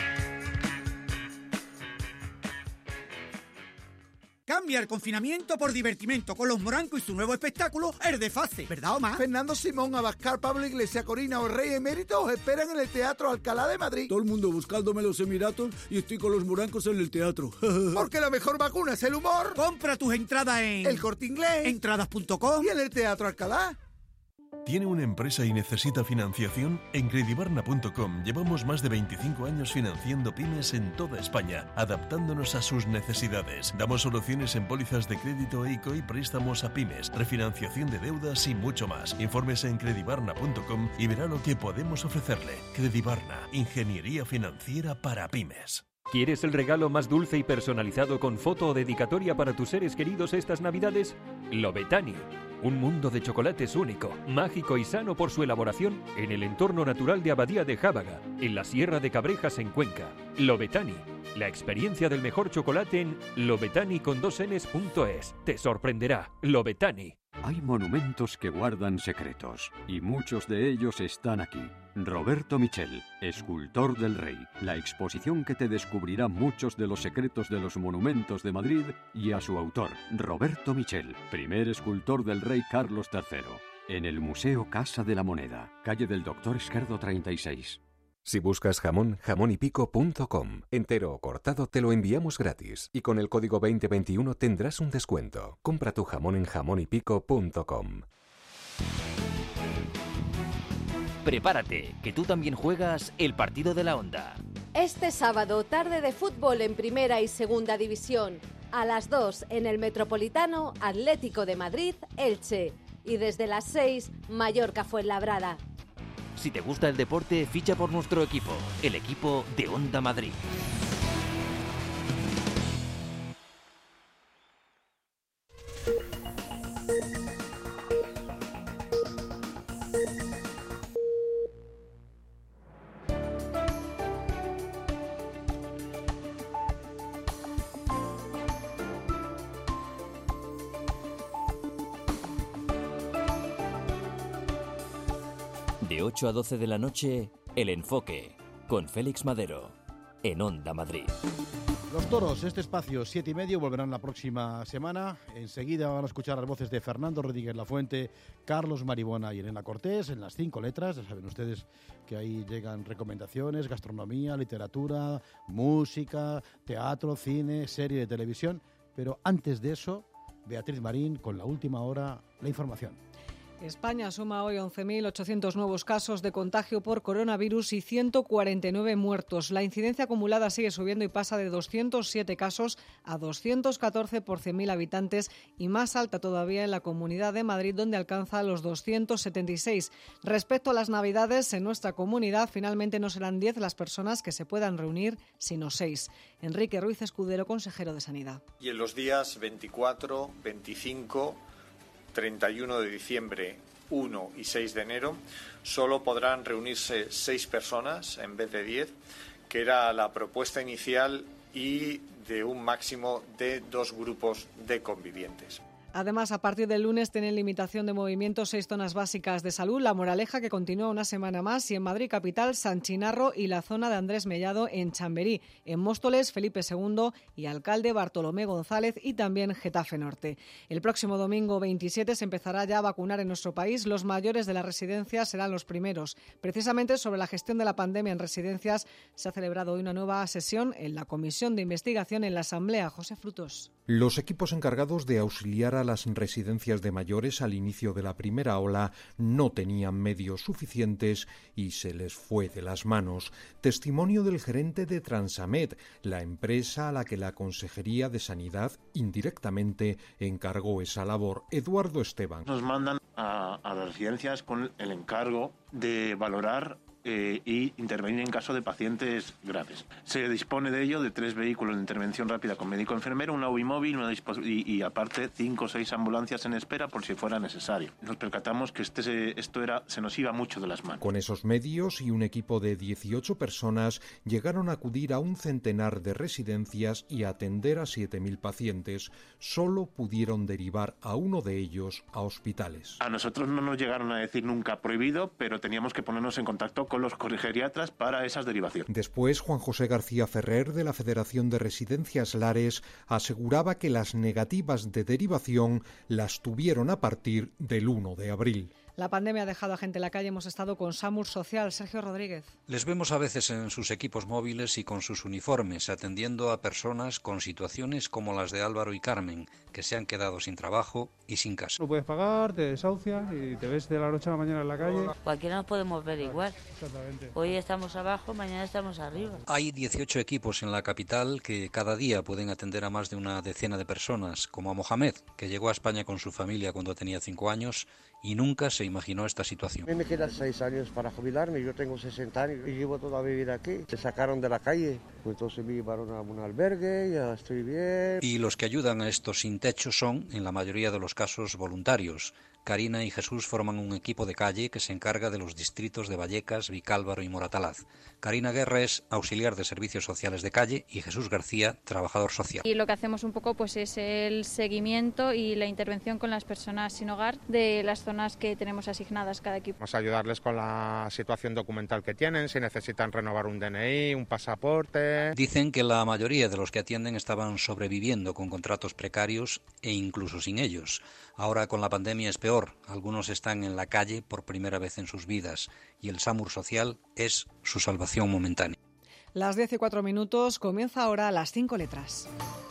Cambia el confinamiento por divertimento con los Morancos y su nuevo espectáculo, El Desfase. ¿Verdad, Omar? Fernando Simón, Abascal, Pablo Iglesias, Corina o Rey Emérito os esperan en el Teatro Alcalá de Madrid. Todo el mundo buscándome los Emiratos y estoy con los Morancos en el teatro. Porque la mejor vacuna es el humor. Compra tus entradas en El Corte Inglés. entradas punto com Y en el Teatro Alcalá. ¿Tiene una empresa y necesita financiación? En credibarna punto com llevamos más de veinticinco años financiando pymes en toda España, adaptándonos a sus necesidades. Damos soluciones en pólizas de crédito e ICO y préstamos a pymes, refinanciación de deudas y mucho más. Infórmese en credibarna punto com y verá lo que podemos ofrecerle. Credibarna, ingeniería financiera para pymes. ¿Quieres el regalo más dulce y personalizado con foto o dedicatoria para tus seres queridos estas Navidades? Lobetani. Un mundo de chocolates único, mágico y sano por su elaboración en el entorno natural de Abadía de Jábaga, en la Sierra de Cabrejas en Cuenca. Lobetani. La experiencia del mejor chocolate en lobetani con dos enes punto es. Te sorprenderá. Lobetani. Hay monumentos que guardan secretos, y muchos de ellos están aquí. Roberto Michel, escultor del Rey, la exposición que te descubrirá muchos de los secretos de los monumentos de Madrid y a su autor, Roberto Michel, primer escultor del Rey Carlos tercero, en el Museo Casa de la Moneda, calle del Doctor Esquerdo treinta y seis. Si buscas jamón, jamón y pico punto com. Entero o cortado te lo enviamos gratis. Y con el código veinte veintiuno tendrás un descuento. Compra tu jamón en jamón y pico punto com. Prepárate, que tú también juegas el partido de la Onda. Este sábado, tarde de fútbol en Primera y Segunda División. A las dos en el Metropolitano, Atlético de Madrid, Elche. Y desde las seis, Mallorca Fuenlabrada. Si te gusta el deporte, ficha por nuestro equipo, el equipo de Onda Madrid. De ocho a doce de la noche, El Enfoque, con Félix Madero, en Onda Madrid. Los toros, este espacio, siete y medio, volverán la próxima semana. Enseguida van a escuchar las voces de Fernando Rodríguez Lafuente, Carlos Maribona y Elena Cortés en las cinco letras. Ya saben ustedes que ahí llegan recomendaciones, gastronomía, literatura, música, teatro, cine, serie de televisión. Pero antes de eso, Beatriz Marín con la última hora, la información. España suma hoy once mil ochocientos nuevos casos de contagio por coronavirus y ciento cuarenta y nueve muertos. La incidencia acumulada sigue subiendo y pasa de doscientos siete casos a doscientos catorce por cien mil habitantes y más alta todavía en la Comunidad de Madrid, donde alcanza los doscientos setenta y seis. Respecto a las Navidades, en nuestra comunidad finalmente no serán diez las personas que se puedan reunir, sino seis. Enrique Ruiz Escudero, consejero de Sanidad. Y en los días veinticuatro, veinticinco... treinta y uno de diciembre, uno y seis de enero, solo podrán reunirse seis personas en vez de diez, que era la propuesta inicial, y de un máximo de dos grupos de convivientes. Además, a partir del lunes tienen limitación de movimiento seis zonas básicas de salud, La Moraleja, que continúa una semana más, y en Madrid capital, San Chinarro y la zona de Andrés Mellado en Chamberí. En Móstoles, Felipe segundo y alcalde Bartolomé González, y también Getafe Norte. El próximo domingo veintisiete se empezará ya a vacunar en nuestro país. Los mayores de las residencias serán los primeros. Precisamente sobre la gestión de la pandemia en residencias se ha celebrado hoy una nueva sesión en la Comisión de Investigación en la Asamblea. José Frutos. Los equipos encargados de auxiliar a las residencias de mayores al inicio de la primera ola no tenían medios suficientes y se les fue de las manos. Testimonio del gerente de Transamed, la empresa a la que la Consejería de Sanidad indirectamente encargó esa labor. Eduardo Esteban. Nos mandan a, a las residencias con el encargo de valorar Eh, y intervenir en caso de pacientes graves. Se dispone de ello de tres vehículos de intervención rápida con médico enfermero, una U B I móvil una y, y aparte cinco o seis ambulancias en espera por si fuera necesario. Nos percatamos que este se, esto era se nos iba mucho de las manos. Con esos medios y un equipo de dieciocho personas llegaron a acudir a un centenar de residencias y atender a siete mil pacientes. Solo pudieron derivar a uno de ellos a hospitales. A nosotros no nos llegaron a decir nunca prohibido, pero teníamos que ponernos en contacto con los geriatras para esas derivaciones. Después, Juan José García Ferrer, de la Federación de Residencias Lares, aseguraba que las negativas de derivación las tuvieron a partir del uno de abril. La pandemia ha dejado a gente en la calle. Hemos estado con SAMUR Social. Sergio Rodríguez. Les vemos a veces en sus equipos móviles y con sus uniformes, atendiendo a personas con situaciones como las de Álvaro y Carmen, que se han quedado sin trabajo y sin casa. No puedes pagar, te desahucias y te ves de la noche a la mañana en la calle. Cualquiera nos podemos ver igual. Exactamente. Hoy estamos abajo, mañana estamos arriba. Hay dieciocho equipos en la capital que cada día pueden atender a más de una decena de personas, como a Mohamed, que llegó a España con su familia cuando tenía cinco años y nunca se imaginó esta situación. A mí me quedan seis años para jubilarme, yo tengo sesenta años y llevo toda mi vida aquí. Se sacaron de la calle, pues entonces me llevaron a un albergue, ya estoy bien. Y los que ayudan a estos sin techo son, en la mayoría de los casos, voluntarios. Karina y Jesús forman un equipo de calle que se encarga de los distritos de Vallecas, Vicálvaro y Moratalaz. Karina Guerra es auxiliar de servicios sociales de calle y Jesús García, trabajador social. Y lo que hacemos un poco pues es el seguimiento y la intervención con las personas sin hogar de las zonas que tenemos asignadas cada equipo. Vamos a ayudarles con la situación documental que tienen, si necesitan renovar un D N I, un pasaporte. Dicen que la mayoría de los que atienden estaban sobreviviendo con contratos precarios e incluso sin ellos. Ahora con la pandemia es peor. Algunos están en la calle por primera vez en sus vidas y el SAMUR Social es su salvación momentánea. Las diez y cuatro minutos, comienza ahora las cinco letras.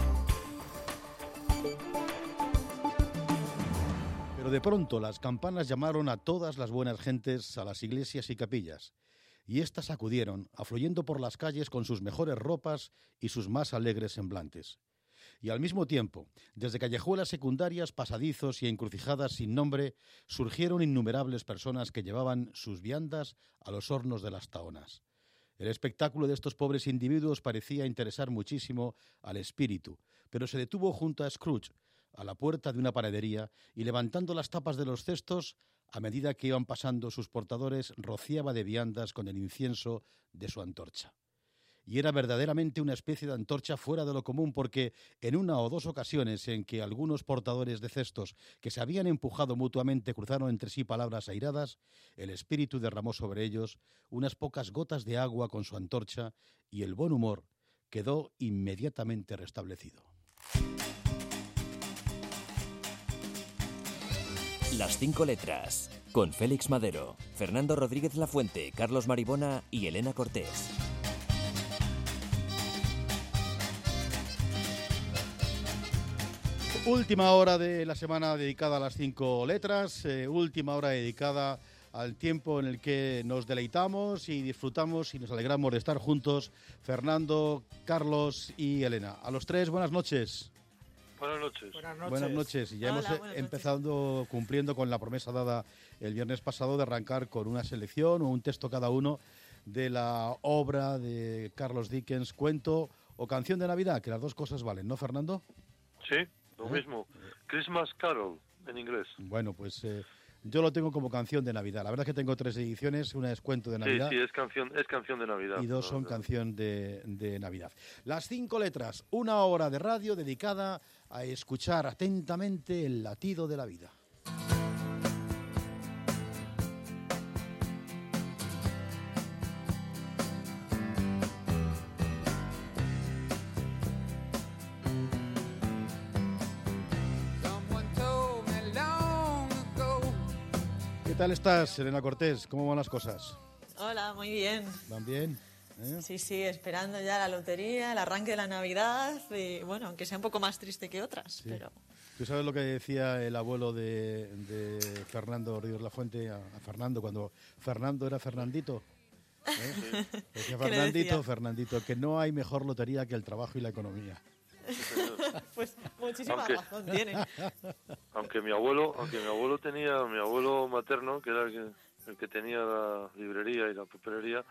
Pero de pronto las campanas llamaron a todas las buenas gentes a las iglesias y capillas, y éstas acudieron, afluyendo por las calles con sus mejores ropas y sus más alegres semblantes. Y al mismo tiempo, desde callejuelas secundarias, pasadizos y encrucijadas sin nombre, surgieron innumerables personas que llevaban sus viandas a los hornos de las taonas. El espectáculo de estos pobres individuos parecía interesar muchísimo al espíritu, pero se detuvo junto a Scrooge, a la puerta de una panadería, y levantando las tapas de los cestos, a medida que iban pasando sus portadores, rociaba de viandas con el incienso de su antorcha. Y era verdaderamente una especie de antorcha fuera de lo común, porque en una o dos ocasiones en que algunos portadores de cestos que se habían empujado mutuamente cruzaron entre sí palabras airadas, el espíritu derramó sobre ellos unas pocas gotas de agua con su antorcha y el buen humor quedó inmediatamente restablecido. Las cinco letras, con Félix Madero, Fernando Rodríguez Lafuente, Carlos Maribona y Elena Cortés. Última hora de la semana dedicada a las cinco letras, eh, última hora dedicada al tiempo en el que nos deleitamos y disfrutamos y nos alegramos de estar juntos, Fernando, Carlos y Elena. A los tres, buenas noches. Buenas noches. Buenas noches. Buenas noches. Y ya Hola, hemos empezado cumpliendo con la promesa dada el viernes pasado de arrancar con una selección o un texto cada uno de la obra de Carlos Dickens, cuento o canción de Navidad, que las dos cosas valen, ¿no, Fernando? Sí, lo ¿Eh? mismo. Christmas Carol, en inglés. Bueno, pues eh, yo lo tengo como canción de Navidad. La verdad es que tengo tres ediciones, una es cuento de Navidad. Sí, sí, es canción, es canción de Navidad. Y dos son no, no. canción de, de Navidad. Las cinco letras, una hora de radio dedicada a escuchar atentamente el latido de la vida. ¿Qué tal estás, Elena Cortés? ¿Cómo van las cosas? Hola, muy bien. ¿Van bien? ¿Eh? Sí, sí, esperando ya la lotería, el arranque de la Navidad, y bueno, aunque sea un poco más triste que otras, sí. pero... ¿Tú sabes lo que decía el abuelo de, de Fernando Ríos Lafuente a, a Fernando cuando Fernando era Fernandito? ¿Eh? Sí. Decía Fernandito, decía? Fernandito, que no hay mejor lotería que el trabajo y la economía. Pues muchísima aunque, razón tiene. Aunque mi abuelo, aunque mi abuelo tenía, mi abuelo materno, que era el que, el que tenía la librería y la papelería,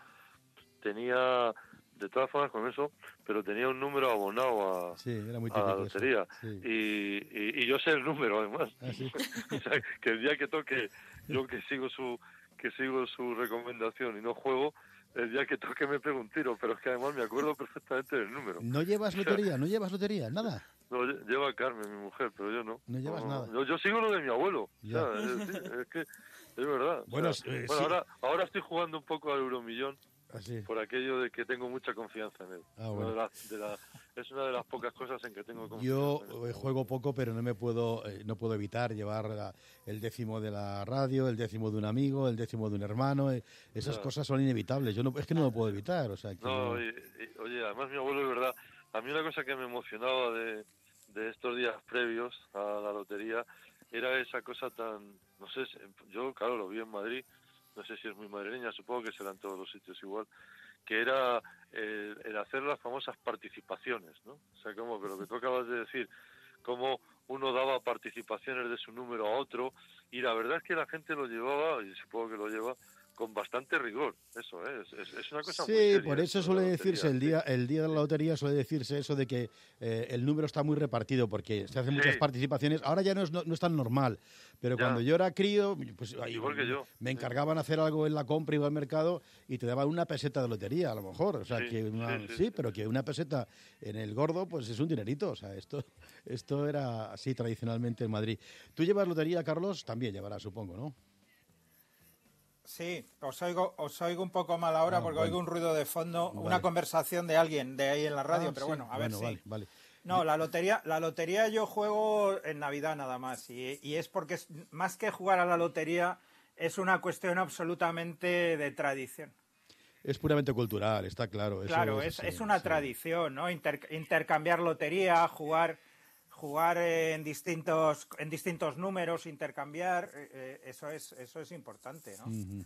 tenía, de todas formas con eso, pero tenía un número abonado a, sí, era muy a la lotería. Sí. Y, y, y yo sé el número, además. ¿Ah, sí? O sea, que el día que toque, yo que sigo su que sigo su recomendación y no juego, el día que toque me pego un tiro, pero es que además me acuerdo perfectamente del número. ¿No llevas lotería? ¿No llevas lotería? ¿Nada? No, lleva Carmen, mi mujer, pero yo no. No llevas no, nada. Yo, yo sigo lo de mi abuelo. O sea, es, es, es que es verdad. Bueno, o sea, eh, bueno sí. ahora, ahora estoy jugando un poco al Euromillón. ¿Ah, sí? Por aquello de que tengo mucha confianza en él. Ah, bueno. de la, de la, es una de las pocas cosas en que tengo confianza. Yo eh, juego poco, pero no me puedo eh, no puedo evitar llevar la, el décimo de la radio, el décimo de un amigo, el décimo de un hermano. Eh, esas claro. cosas son inevitables. Yo no, es que no lo puedo evitar. O sea, que no, no... Y, y, oye, además mi abuelo es verdad. A mí una cosa que me emocionaba de, de estos días previos a la lotería era esa cosa tan, no sé, yo claro lo vi en Madrid. No sé si es muy madrileña, supongo que será en todos los sitios igual, que era el, el hacer las famosas participaciones, ¿no? O sea, como que lo que tú acabas de decir, cómo uno daba participaciones de su número a otro, y la verdad es que la gente lo llevaba, y supongo que lo lleva, con bastante rigor, eso, ¿eh? es, es, es una cosa sí, muy seria. Sí, por eso suele decirse, el día el día de la lotería suele decirse eso de que eh, el número está muy repartido, porque se hacen sí. muchas participaciones, ahora ya no es, no, no es tan normal, pero ya. Cuando yo era crío, pues ahí, igual que yo. me encargaban sí. hacer algo en la compra, iba al mercado, y te daban una peseta de lotería, a lo mejor, o sea, sí, que una, sí, sí, sí, pero que una peseta en el gordo, pues es un dinerito, o sea, esto, esto era así tradicionalmente en Madrid. ¿Tú llevas lotería, Carlos? También llevarás, supongo, ¿no? Sí, os oigo, os oigo un poco mal ahora ah, porque vale. oigo un ruido de fondo, vale. una conversación de alguien de ahí en la radio, ah, pero sí. bueno, a ver bueno, si... Vale, vale. No, la lotería, la lotería yo juego en Navidad nada más, y, y es porque es, más que jugar a la lotería es una cuestión absolutamente de tradición. Es puramente cultural, está claro. Claro, eso es, es, es sí, una sí. tradición, ¿no? Inter, intercambiar lotería, jugar... jugar en distintos en distintos números, intercambiar, eh, eso es eso es importante, ¿no? Uh-huh.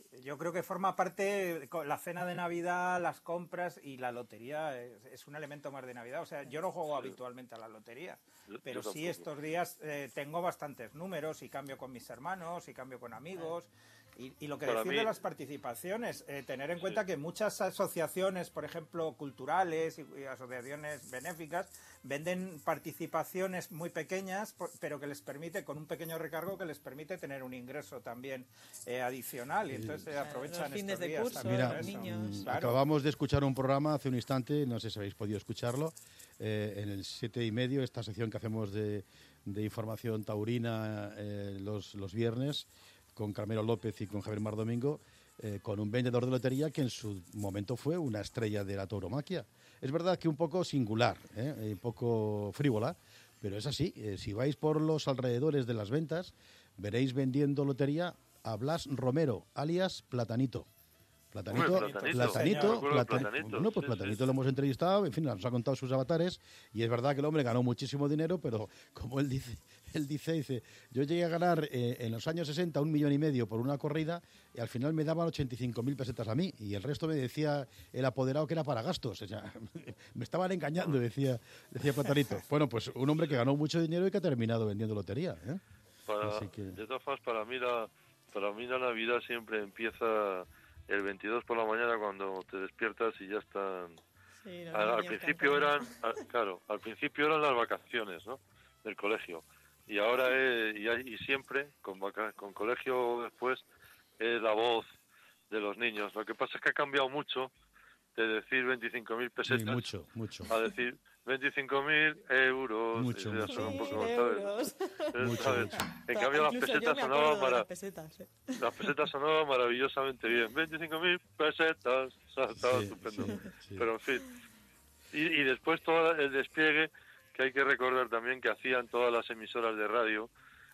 Yo creo que forma parte, la cena de Navidad, las compras y la lotería es, es un elemento más de Navidad. O sea, yo no juego habitualmente a la lotería, pero sí estos días eh, tengo bastantes números y cambio con mis hermanos y cambio con amigos. Y, y lo que Para decir mí- de las participaciones, eh, tener en cuenta que muchas asociaciones, por ejemplo, culturales y, y asociaciones benéficas, venden participaciones muy pequeñas, por- pero que les permite, con un pequeño recargo, que les permite tener un ingreso también eh, adicional. Y entonces se aprovechan los fines estos de días curso, también Mira, para eso. mm, Claro. acabamos de escuchar un programa hace un instante, no sé si habéis podido escucharlo, eh, en el siete y medio, esta sección que hacemos de, de información taurina eh, los, los viernes, con Carmelo López y con Javier Mar Domingo, eh, con un vendedor de lotería que en su momento fue una estrella de la tauromaquia. Es verdad que un poco singular, ¿eh? un poco frívola, pero es así. Eh, si vais por los alrededores de las ventas, veréis vendiendo lotería a Blas Romero, alias Platanito. Platanito, Hombre, Platanito. Platanito, Sí, señor. Plata- Platanito, bueno, pues sí, Platanito sí, sí. lo hemos entrevistado, en fin, nos ha contado sus avatares y es verdad que el hombre ganó muchísimo dinero, pero como él dice, él dice, dice, yo llegué a ganar eh, en los años sesenta un millón y medio por una corrida y al final me daban ochenta y cinco mil pesetas a mí y el resto me decía el apoderado que era para gastos, o sea, me estaban engañando, decía, decía Platanito. Bueno, pues un hombre que ganó mucho dinero y que ha terminado vendiendo lotería, ¿eh? Para, Así que- De todas formas, para mí, la, para mí la Navidad siempre empieza el veintidós por la mañana cuando te despiertas y ya están... Sí, los al, al niños principio cantando. eran, a- claro, al principio eran las vacaciones, ¿no? Del colegio. Y ahora, es, y, hay- y siempre, con, vaca- con colegio después, es la voz de los niños. Lo que pasa es que ha cambiado mucho de decir veinticinco mil pesetas Sí, mucho, mucho. a decir veinticinco mil euros. Mucho, y ya mucho, suena un mucho. poco, Mil ¿sabes? euros. ¿Sabes? Mucho, mucho. En cambio, las Incluso yo pesetas me sonaban acuerdo de para... las pesetas, ¿eh? Las pesetas sonaban maravillosamente bien. veinticinco mil pesetas. O sea, estaba Sí, estupendo. sí, sí. Pero, en fin. Y, y después todo el despliegue que hay que recordar también que hacían todas las emisoras de radio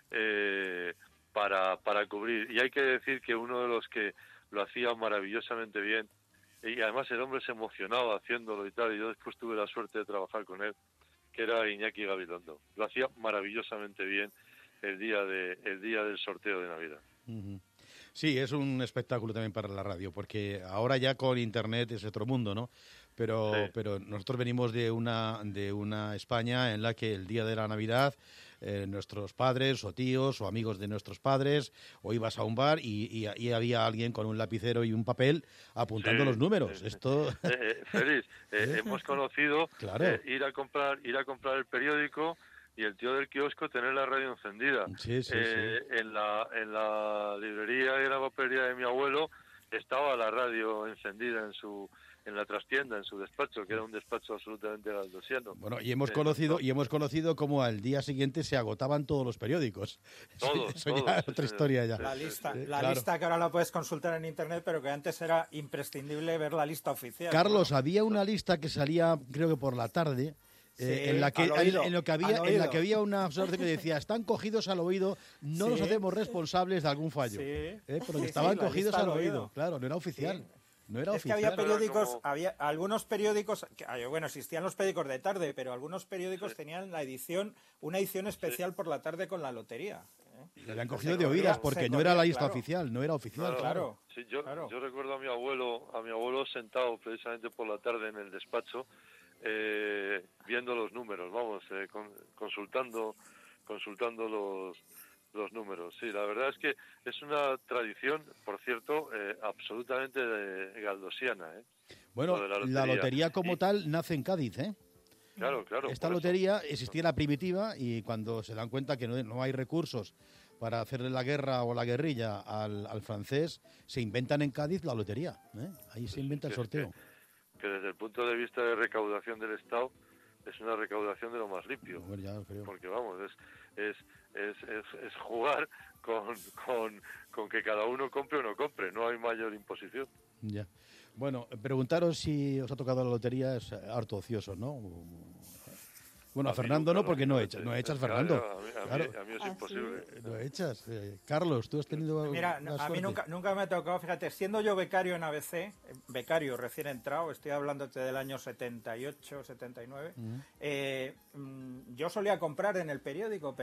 eh, para, para cubrir. Y hay que decir que uno de los que lo hacía maravillosamente bien, y además el hombre se emocionaba haciéndolo y tal, y yo después tuve la suerte de trabajar con él, que era Iñaki Gabilondo. Lo hacía maravillosamente bien el día de el día del sorteo de Navidad. Ujú. Sí, es un espectáculo también para la radio, porque ahora ya con Internet es otro mundo, ¿no? Pero, Sí. pero nosotros venimos de una, de una España en la que el día de la Navidad eh, nuestros padres o tíos o amigos de nuestros padres o ibas a un bar y, y, y había alguien con un lapicero y un papel apuntando Sí, los números. sí, sí. Esto... Eh, eh, Félix, eh, ¿Eh? hemos conocido Claro. eh, ir a comprar ir a comprar el periódico y el tío del kiosco tener la radio encendida. Sí, sí, Eh, En la en la librería y en la papelería de mi abuelo estaba la radio encendida en su en la trastienda, en su despacho, que era un despacho absolutamente galdosiano. Bueno, y hemos Eh, conocido y hemos conocido cómo al día siguiente se agotaban todos los periódicos. Todos, Eso ya todos, es sí, otra señor. historia ya. La lista, Eh, la claro. lista que ahora la puedes consultar en internet, pero que antes era imprescindible ver la lista oficial. Carlos, había una lista que salía, creo que por la tarde, eh, Sí, en la que al oído, en, en lo que había al en la oído. que había una observación que decía están cogidos al oído, no Sí. nos hacemos responsables de algún fallo, Sí. ¿eh? porque Sí, sí, estaban la cogidos lista al al oído. oído. Claro, no era oficial, no era Es que oficial. había periódicos, había algunos periódicos, que, ay, bueno, existían los periódicos de tarde, pero algunos periódicos tenían la edición, una edición especial por la tarde con la lotería. ¿eh? Le habían cogido Se de oídas corría- porque se no era la corría, lista claro. oficial, no era oficial, claro. Sí, yo, yo recuerdo a mi abuelo, a mi abuelo sentado precisamente por la tarde en el despacho, eh, viendo los números, vamos, eh, con- consultando, consultando los los números. Sí, la verdad es que es una tradición, por cierto, eh, absolutamente de- galdosiana, ¿eh? Bueno, Lo de la lotería como tal nace en Cádiz, ¿eh? Claro, claro. Esta por eso. lotería existía la primitiva y cuando se dan cuenta que no, no hay recursos para hacerle la guerra o la guerrilla al, al francés, se inventan en Cádiz la lotería. ¿eh? Ahí se inventa el que- sorteo. Que desde el punto de vista de recaudación del Estado es una recaudación de lo más limpio. Bueno, ya lo creo. Porque vamos, es es es, es, es jugar con, con, con que cada uno compre o no compre, no hay mayor imposición. Ya. Bueno, preguntaros si os ha tocado la lotería es harto ocioso, ¿no? Bueno, a, A mí Fernando nunca, no, porque no lógicamente. echas, no echas, Claro, Fernando. a mí- a mí- Claro. a mí es imposible. No echas. Eh, Carlos, tú has tenido Mira, una a mí suerte. nunca, nunca me ha tocado, fíjate, siendo yo becario en A B C, eh, becario recién entrado, estoy hablando del año setenta y ocho, setenta y nueve, Ujú. eh, mm, yo solía comprar en el periódico, pero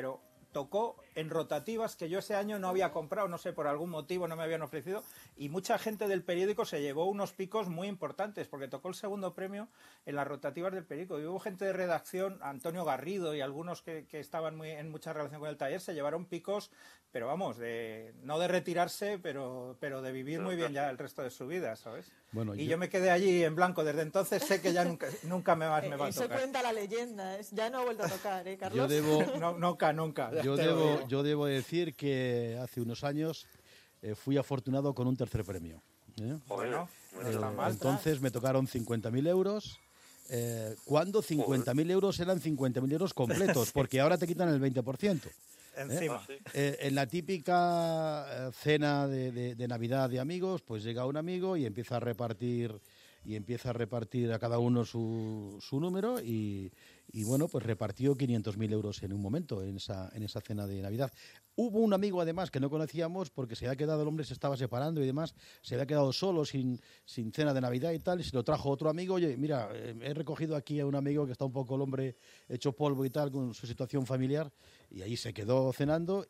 tocó en rotativas que yo ese año no había comprado, no sé, por algún motivo no me habían ofrecido, y mucha gente del periódico se llevó unos picos muy importantes, porque tocó el segundo premio en las rotativas del periódico, y hubo gente de redacción, Antonio Garrido y algunos que, que estaban muy en mucha relación con el taller, se llevaron picos, pero vamos, de no de retirarse, pero, pero de vivir muy bien ya el resto de su vida, ¿sabes? Bueno, y yo... yo me quedé allí en blanco, desde entonces sé que ya nunca, nunca me, más me va a Eso tocar. cuenta la leyenda, es- ya no ha vuelto a tocar, ¿eh, Carlos? Yo debo, no, nunca, nunca. Yo te lo debo, digo. yo debo decir que hace unos años eh, fui afortunado con un tercer premio. ¿eh? Bueno, no Eh, está mal. entonces me tocaron cincuenta mil euros. Eh, cuando cincuenta mil euros eran cincuenta mil euros completos, Sí. porque ahora te quitan el veinte por ciento. Encima. ¿eh? Eh, en la típica eh, cena de, de- de Navidad de amigos, pues llega un amigo y empieza a repartir y empieza a repartir a cada uno su, su número y, y bueno, pues repartió quinientos mil euros en un momento en esa, en esa cena de Navidad. Hubo un amigo además que no conocíamos porque se había quedado, el hombre se estaba separando y demás, se había quedado solo sin, sin cena de Navidad y tal, y se lo trajo otro amigo. Oye, mira, eh, he recogido aquí a un amigo que está un poco el hombre hecho polvo y tal con su situación familiar, y ahí se quedó cenando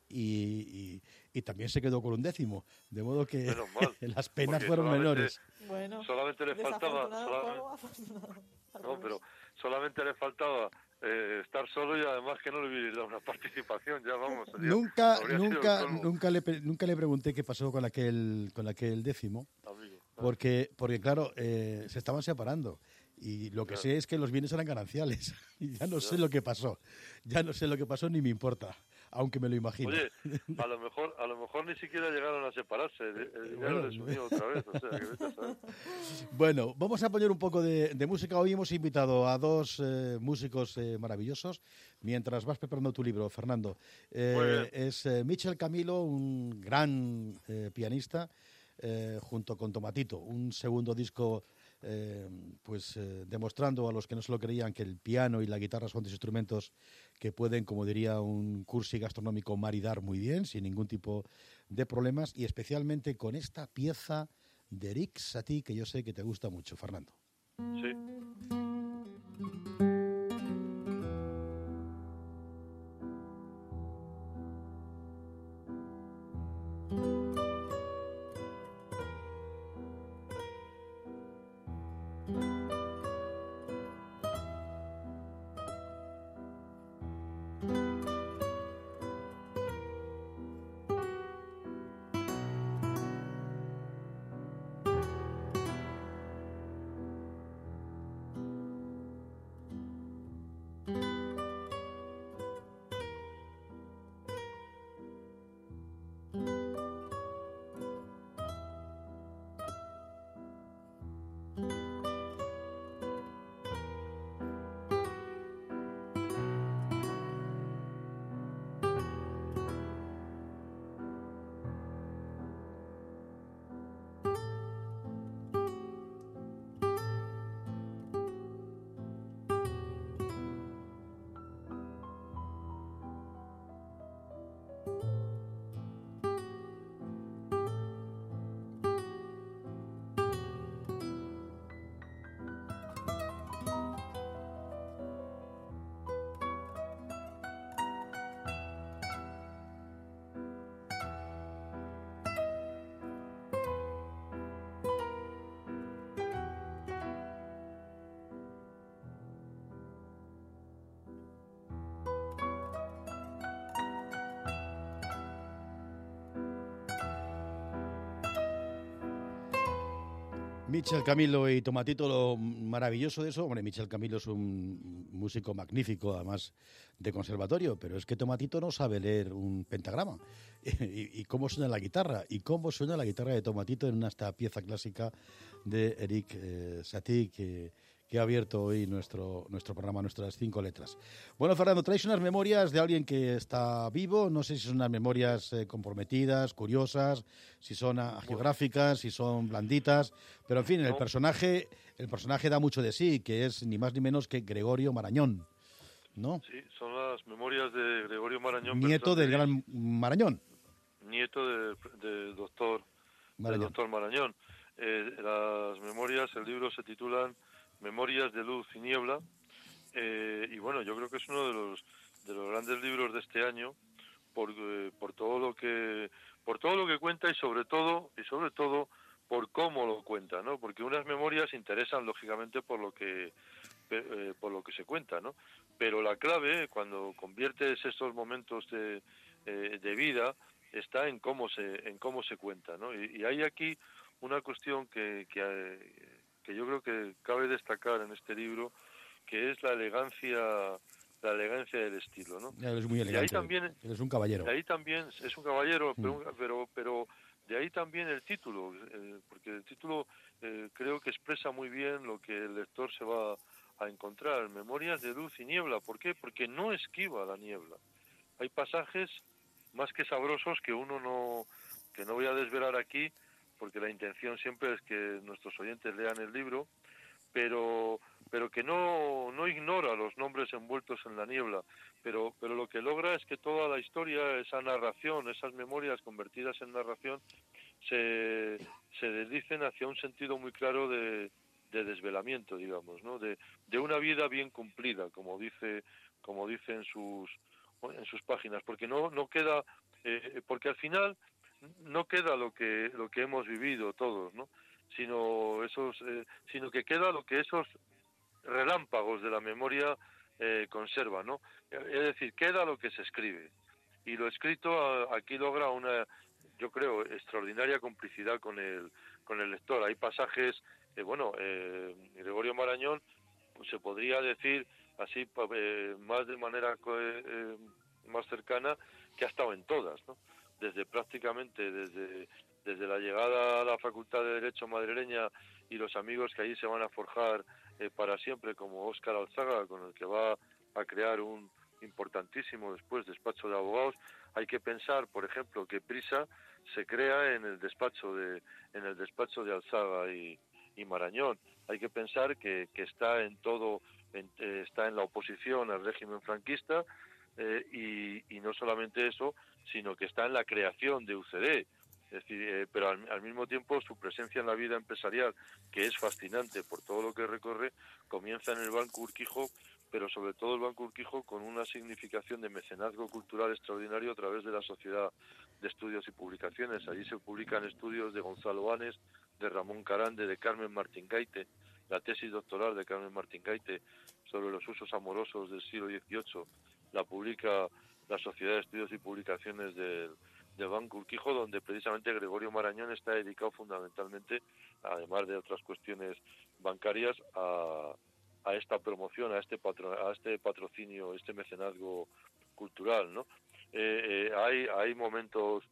y, y- y también se quedó con un décimo, de modo que Menos mal, las penas porque fueron solamente- menores. Bueno, solamente le faltaba desafortunado solamente- juego, afortunado. no, pero solamente le faltaba eh, estar solo y además que no le hubiera dado una participación, ya vamos. sería- Nunca, habría sido el nunca, colmo. nunca le, pre- nunca le pregunté qué pasó con aquel, con aquel décimo, Amigo. porque, porque claro, eh, se estaban separando. Y lo que Claro. sé es que los bienes eran gananciales. Y ya no sé Ya. lo que pasó. Ya no sé lo que pasó ni me importa, aunque me lo imagino. Oye, a lo mejor a lo mejor ni siquiera llegaron a separarse, el el dinero Bueno, les unió otra vez, o sea, que vete a saber. Bueno, vamos a poner un poco de, de música. Hoy hemos invitado a dos eh, músicos eh, maravillosos. Mientras vas preparando tu libro, Fernando, Eh, Muy bien. es eh, Michel Camilo, un gran eh, pianista, eh, junto con Tomatito, un segundo disco, eh, pues eh, demostrando a los que no se lo creían que el piano y la guitarra son dos instrumentos que pueden, como diría un cursi gastronómico, maridar muy bien, sin ningún tipo de problemas, y especialmente con esta pieza de Eric Satie, que yo sé que te gusta mucho, Fernando. Sí. Michel Camilo y Tomatito, lo maravilloso de eso, hombre, Michel Camilo es un músico magnífico, además de conservatorio, pero es que Tomatito no sabe leer un pentagrama. Y, y cómo suena la guitarra, y cómo suena la guitarra de Tomatito en una, esta pieza clásica de Eric eh, Satie, que, que ha abierto hoy nuestro, nuestro programa, nuestras cinco letras. Bueno, Fernando, traes unas memorias de alguien que está vivo, no sé si son unas memorias eh, comprometidas, curiosas, si son geográficas, si son blanditas, pero en fin, el No. personaje, el personaje da mucho de sí, que es ni más ni menos que Gregorio Marañón, ¿no? Sí, son las memorias de Gregorio Marañón, Nieto Bertrand del de gran Marañón. nieto del de doctor del Marañón. doctor Marañón. Eh, las memorias, el libro se titulan Memorias de Luz y Niebla, eh, y bueno, yo creo que es uno de los de los grandes libros de este año, por, eh, por todo lo que por todo lo que cuenta y sobre todo y sobre todo por cómo lo cuenta, ¿no? Porque unas memorias interesan lógicamente por lo que eh, por lo que se cuenta, ¿no? Pero la clave, cuando conviertes estos momentos de, eh, de vida, está en cómo se en cómo se cuenta, ¿no? Y, y hay aquí una cuestión que, que, que yo creo que cabe destacar en este libro, que es la elegancia la elegancia del estilo, ¿no? Es muy elegante. Y ahí también, es un caballero. De ahí también es un caballero, Mm. pero, pero pero de ahí también el título, eh, porque el título eh, creo que expresa muy bien lo que el lector se va a encontrar. Memorias de luz y niebla. ¿Por qué? Porque no esquiva la niebla. Hay pasajes más que sabrosos que uno no que no voy a desvelar aquí, porque la intención siempre es que nuestros oyentes lean el libro, pero pero que no no ignora los nombres envueltos en la niebla, pero pero lo que logra es que toda la historia, esa narración, esas memorias convertidas en narración se se deslicen hacia un sentido muy claro de de desvelamiento, digamos, ¿no? De, de una vida bien cumplida, como dice como dice en sus en sus páginas, porque no no queda eh, porque al final no queda lo que lo que hemos vivido todos, ¿no? Sino esos eh, sino que queda lo que esos relámpagos de la memoria eh, conservan, ¿no? Es decir, queda lo que se escribe, y lo escrito a, aquí logra una, yo creo, extraordinaria complicidad con el con el lector. Hay pasajes eh, bueno, eh, Gregorio Marañón, pues se podría decir así eh, más de manera eh, más cercana, que ha estado en todas, ¿no? Desde prácticamente desde desde la llegada a la Facultad de Derecho madrileña y los amigos que allí se van a forjar eh, para siempre, como Óscar Alzaga, con el que va a crear un importantísimo después despacho de abogados. Hay que pensar, por ejemplo, que Prisa se crea en el despacho de en el despacho de Alzaga y y Marañón. Hay que pensar que, que está en todo, en, eh, está en la oposición al régimen franquista, eh, y, y no solamente eso, sino que está en la creación de U C D. Es decir, eh, pero al, al mismo tiempo su presencia en la vida empresarial, que es fascinante por todo lo que recorre, comienza en el Banco Urquijo, pero sobre todo el Banco Urquijo con una significación de mecenazgo cultural extraordinario a través de la Sociedad de Estudios y Publicaciones. Allí se publican estudios de Gonzalo Anes, de Ramón Carande, de Carmen Martín Gaite, la tesis doctoral de Carmen Martín Gaite sobre los usos amorosos del siglo dieciocho, la publica la Sociedad de Estudios y Publicaciones del, del Banco Urquijo, donde precisamente Gregorio Marañón está dedicado fundamentalmente, además de otras cuestiones bancarias, a, a esta promoción, a este patro, a este patrocinio, este mecenazgo cultural, ¿no? Eh, eh, hay, hay momentos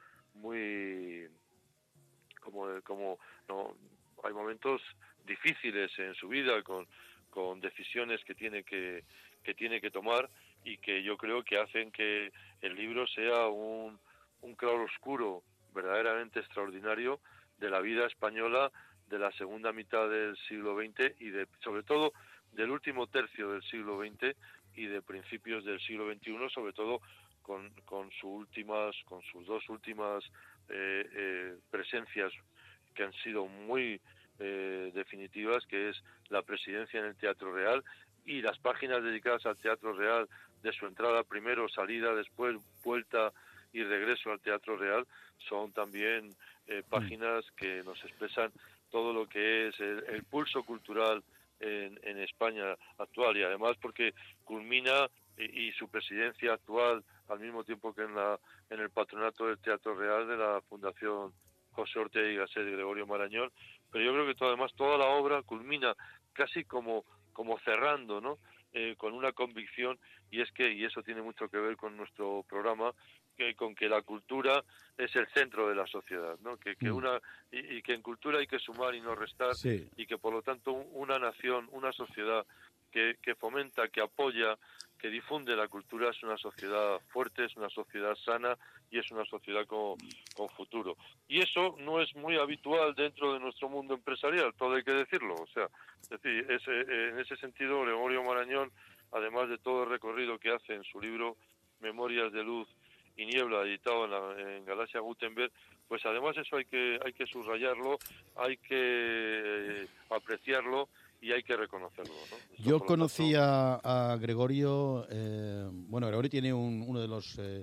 muy como como no hay momentos difíciles en su vida con, con decisiones que tiene que que tiene que tomar, y que yo creo que hacen que el libro sea un un claro oscuro verdaderamente extraordinario de la vida española de la segunda mitad del siglo veinte y de sobre todo del último tercio del siglo veinte y de principios del siglo veintiuno, sobre todo con con sus últimas con sus dos últimas eh, eh, presencias que han sido muy eh, definitivas, que es la presidencia en el Teatro Real y las páginas dedicadas al Teatro Real, de su entrada primero, salida después, vuelta y regreso al Teatro Real, son también eh, páginas que nos expresan todo lo que es el, el pulso cultural en, en España actual, y además porque culmina y, y su presidencia actual al mismo tiempo que en la en el patronato del Teatro Real de la Fundación José Ortega y Gasset y Gregorio Marañón. Pero yo creo que todo, además toda la obra culmina casi como como cerrando, ¿no? Eh, con una convicción, y es que, y eso tiene mucho que ver con nuestro programa, que con que la cultura es el centro de la sociedad, ¿no? Que, que Mm. una y, y que en cultura hay que sumar y no restar, Sí. y que por lo tanto una nación, una sociedad que, que fomenta, que apoya, que difunde la cultura es una sociedad fuerte, es una sociedad sana y es una sociedad con, con futuro. Y eso no es muy habitual dentro de nuestro mundo empresarial, todo hay que decirlo. O sea, es decir, ese, en ese sentido, Gregorio Marañón, además de todo el recorrido que hace en su libro Memorias de Luz y Niebla, editado en, la, en Galaxia Gutenberg, pues además eso hay que hay que subrayarlo, hay que eh, apreciarlo y hay que reconocerlo, ¿no? Esto, Yo por lo conocí tanto, a, a Gregorio, eh, bueno, Gregorio tiene un, uno de los eh,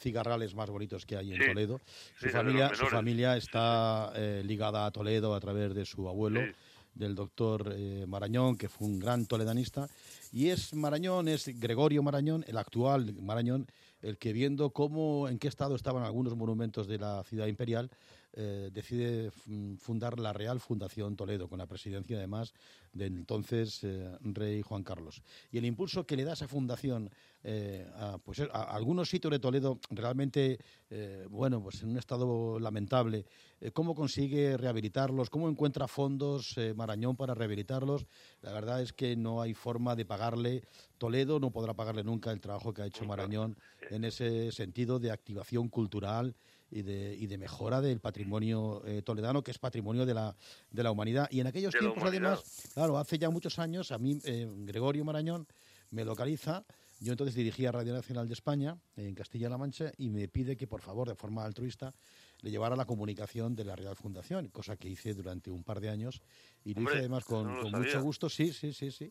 cigarrales más bonitos que hay en Sí, Toledo. Su, sí, familia, de los su menores. familia está eh, ligada a Toledo a través de su abuelo, Sí. del doctor eh, Marañón, que fue un gran toledanista. Y es Marañón, es Gregorio Marañón, el actual Marañón, el que viendo cómo, en qué estado estaban algunos monumentos de la ciudad imperial, eh, decide f- fundar la Real Fundación Toledo, con la presidencia además del entonces eh, rey Juan Carlos. Y el impulso que le da esa fundación eh, a, pues, a, a algunos sitios de Toledo realmente, eh, bueno, pues en un estado lamentable, eh, cómo consigue rehabilitarlos, cómo encuentra fondos eh, Marañón para rehabilitarlos. La verdad es que no hay forma de pagarle. Toledo no podrá pagarle nunca el trabajo que ha hecho Marañón en ese sentido de activación cultural y de, y de mejora del patrimonio eh, toledano, que es patrimonio de la, de la humanidad. Y en aquellos De la tiempos, humanidad. además, claro, hace ya muchos años, a mí eh, Gregorio Marañón me localiza. Yo entonces dirigía Radio Nacional de España, en Castilla-La Mancha, y me pide que, por favor, de forma altruista, le llevara la comunicación de la Real Fundación, cosa que hice durante un par de años. Y lo Hombre, hice además con, no lo con sabía. mucho gusto, sí, sí, sí, sí.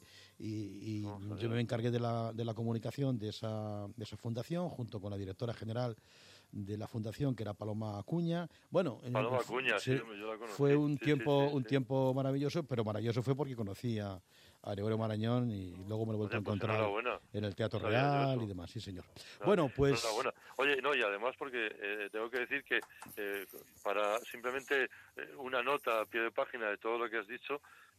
Y, y yo me encargué de la, de la comunicación de esa, de esa fundación, junto con la directora general de la fundación, que era Paloma Acuña. Bueno, eh, Paloma fu- Acuña, sí, sí, hombre, yo la conocí. fue un Sí, sí, tiempo, sí, un sí. tiempo maravilloso, pero maravilloso fue porque conocí a, a Gregorio Marañón y luego me lo he vuelto a Oye, pues encontrar enhorabuena. en el Teatro No sabía yo Real eso. y demás, sí señor. Ah, Bueno, pues enhorabuena. Oye, no, y además porque eh, tengo que decir que eh, para simplemente eh, una nota a pie de página de todo lo que has dicho,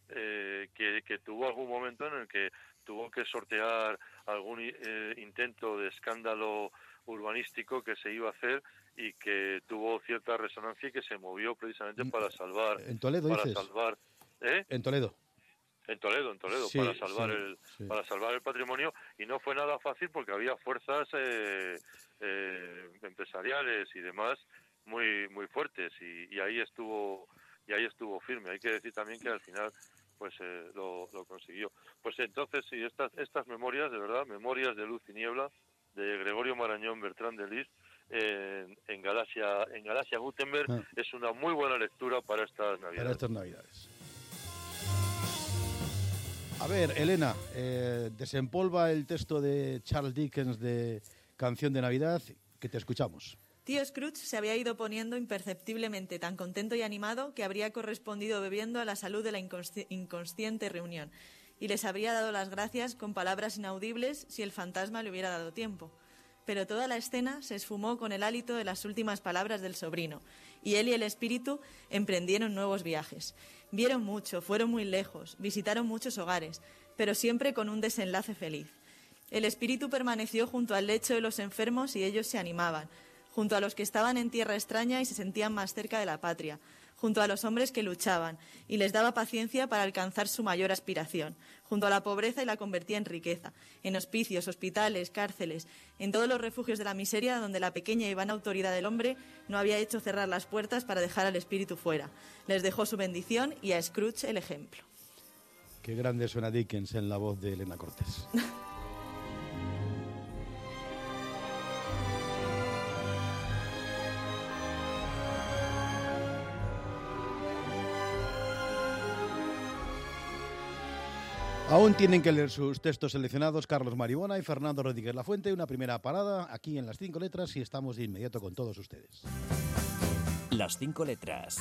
eh, que, que tuvo algún momento en el que tuvo que sortear algún eh, intento de escándalo urbanístico que se iba a hacer y que tuvo cierta resonancia y que se movió precisamente para salvar en Toledo, para dices. salvar ¿eh? En Toledo. En Toledo, en Toledo, Sí, para salvar sí, el sí. para salvar el patrimonio, y no fue nada fácil porque había fuerzas eh, eh, empresariales y demás muy muy fuertes y, y ahí estuvo y ahí estuvo firme. Hay que decir también que al final pues eh, lo, lo consiguió. Pues entonces sí, estas estas memorias, de verdad, memorias de luz y niebla de Gregorio Marañón Bertrán de Lis en, en Galaxia en Galaxia Gutenberg Ah. es una muy buena lectura para estas navidades. Para estas Navidades. A ver, Elena, eh, desempolva el texto de Charles Dickens de Canción de Navidad, que te escuchamos. Tío Scrooge se había ido poniendo imperceptiblemente tan contento y animado que habría correspondido bebiendo a la salud de la inconsci- inconsciente reunión y les habría dado las gracias con palabras inaudibles si el fantasma le hubiera dado tiempo. Pero toda la escena se esfumó con el hálito de las últimas palabras del sobrino, y él y el espíritu emprendieron nuevos viajes. Vieron mucho, fueron muy lejos, visitaron muchos hogares, pero siempre con un desenlace feliz. El espíritu permaneció junto al lecho de los enfermos y ellos se animaban, junto a los que estaban en tierra extraña y se sentían más cerca de la patria, junto a los hombres que luchaban y les daba paciencia para alcanzar su mayor aspiración, junto a la pobreza y la convertía en riqueza, en hospicios, hospitales, cárceles, en todos los refugios de la miseria donde la pequeña y vana autoridad del hombre no había hecho cerrar las puertas para dejar al espíritu fuera. Les dejó su bendición y a Scrooge el ejemplo. Qué grande suena Dickens en la voz de Elena Cortés. Aún tienen que leer sus textos seleccionados Carlos Maribona y Fernando Rodríguez Lafuente. Una primera parada aquí en Las Cinco Letras y estamos de inmediato con todos ustedes. Las Cinco Letras.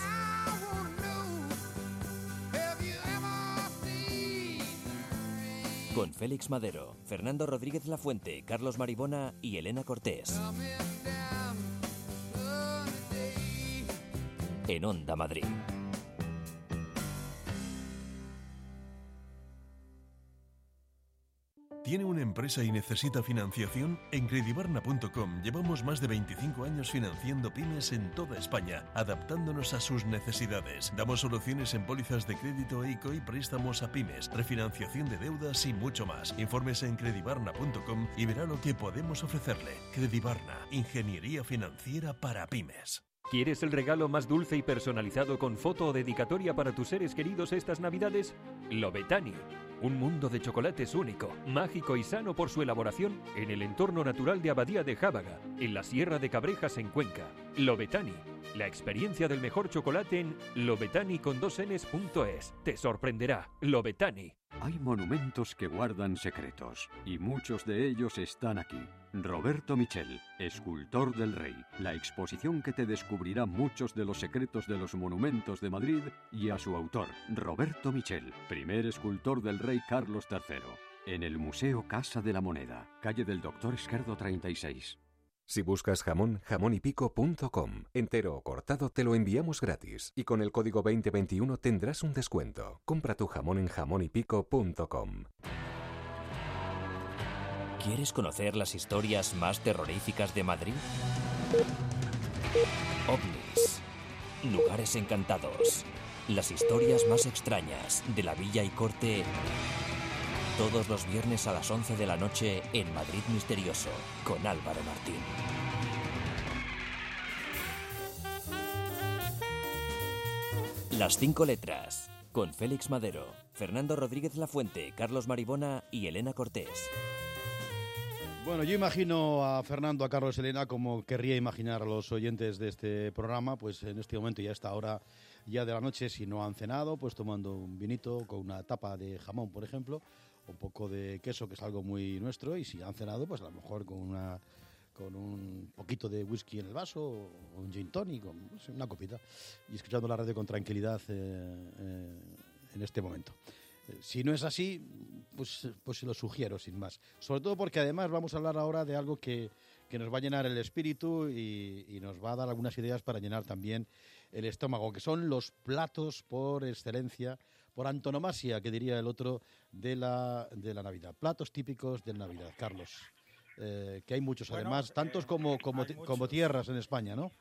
Con Félix Madero, Fernando Rodríguez Lafuente, Carlos Maribona y Elena Cortés. En Onda Madrid. ¿Tiene una empresa y necesita financiación? En Credibarna punto com llevamos más de veinticinco años financiando pymes en toda España, adaptándonos a sus necesidades. Damos soluciones en pólizas de crédito E I C O y préstamos a pymes, refinanciación de deudas y mucho más. Infórmese en Credibarna punto com y verá lo que podemos ofrecerle. Credibarna, ingeniería financiera para pymes. ¿Quieres el regalo más dulce y personalizado con foto o dedicatoria para tus seres queridos estas Navidades? Lobetani. Un mundo de chocolates único, mágico y sano por su elaboración en el entorno natural de Abadía de Jábaga, en la Sierra de Cabrejas en Cuenca. Lobetani. La experiencia del mejor chocolate en lobetani con dos ns punto es. Te sorprenderá. Lobetani. Hay monumentos que guardan secretos, y muchos de ellos están aquí. Roberto Michel, escultor del Rey, la exposición que te descubrirá muchos de los secretos de los monumentos de Madrid, y a su autor, Roberto Michel, primer escultor del Rey Carlos tercero, en el Museo Casa de la Moneda, calle del Doctor Esquerdo treinta y seis. Si buscas jamón, jamón y pico punto com. Entero o cortado te lo enviamos gratis y con el código veinte veintiuno tendrás un descuento. Compra tu jamón en jamón y pico punto com. ¿Quieres conocer las historias más terroríficas de Madrid? OVNIs, lugares encantados, las historias más extrañas de la Villa y Corte. Todos los viernes a las once de la noche en Madrid Misterioso, con Álvaro Martín. Las cinco letras, con Félix Madero, Fernando Rodríguez Lafuente, Carlos Maribona y Elena Cortés. Bueno, yo imagino a Fernando, a Carlos, Elena, como querría imaginar a los oyentes de este programa, pues en este momento ya a esta hora ya de la noche, si no han cenado, pues tomando un vinito con una tapa de jamón, por ejemplo, un poco de queso, que es algo muy nuestro, y si han cenado, pues a lo mejor con una con un poquito de whisky en el vaso, o un gin tonic, o no sé, una copita, y escuchando la radio con tranquilidad eh, eh, en este momento. Eh, si no es así, pues, pues se lo sugiero, sin más. Sobre todo porque además vamos a hablar ahora de algo que, que nos va a llenar el espíritu y, y nos va a dar algunas ideas para llenar también el estómago, que son los platos por excelencia, por antonomasia, que diría el otro, de la, de la Navidad. Platos típicos de la Navidad, Carlos. Eh, que hay muchos, bueno, además, tantos eh, como, como, como tierras en España, ¿no?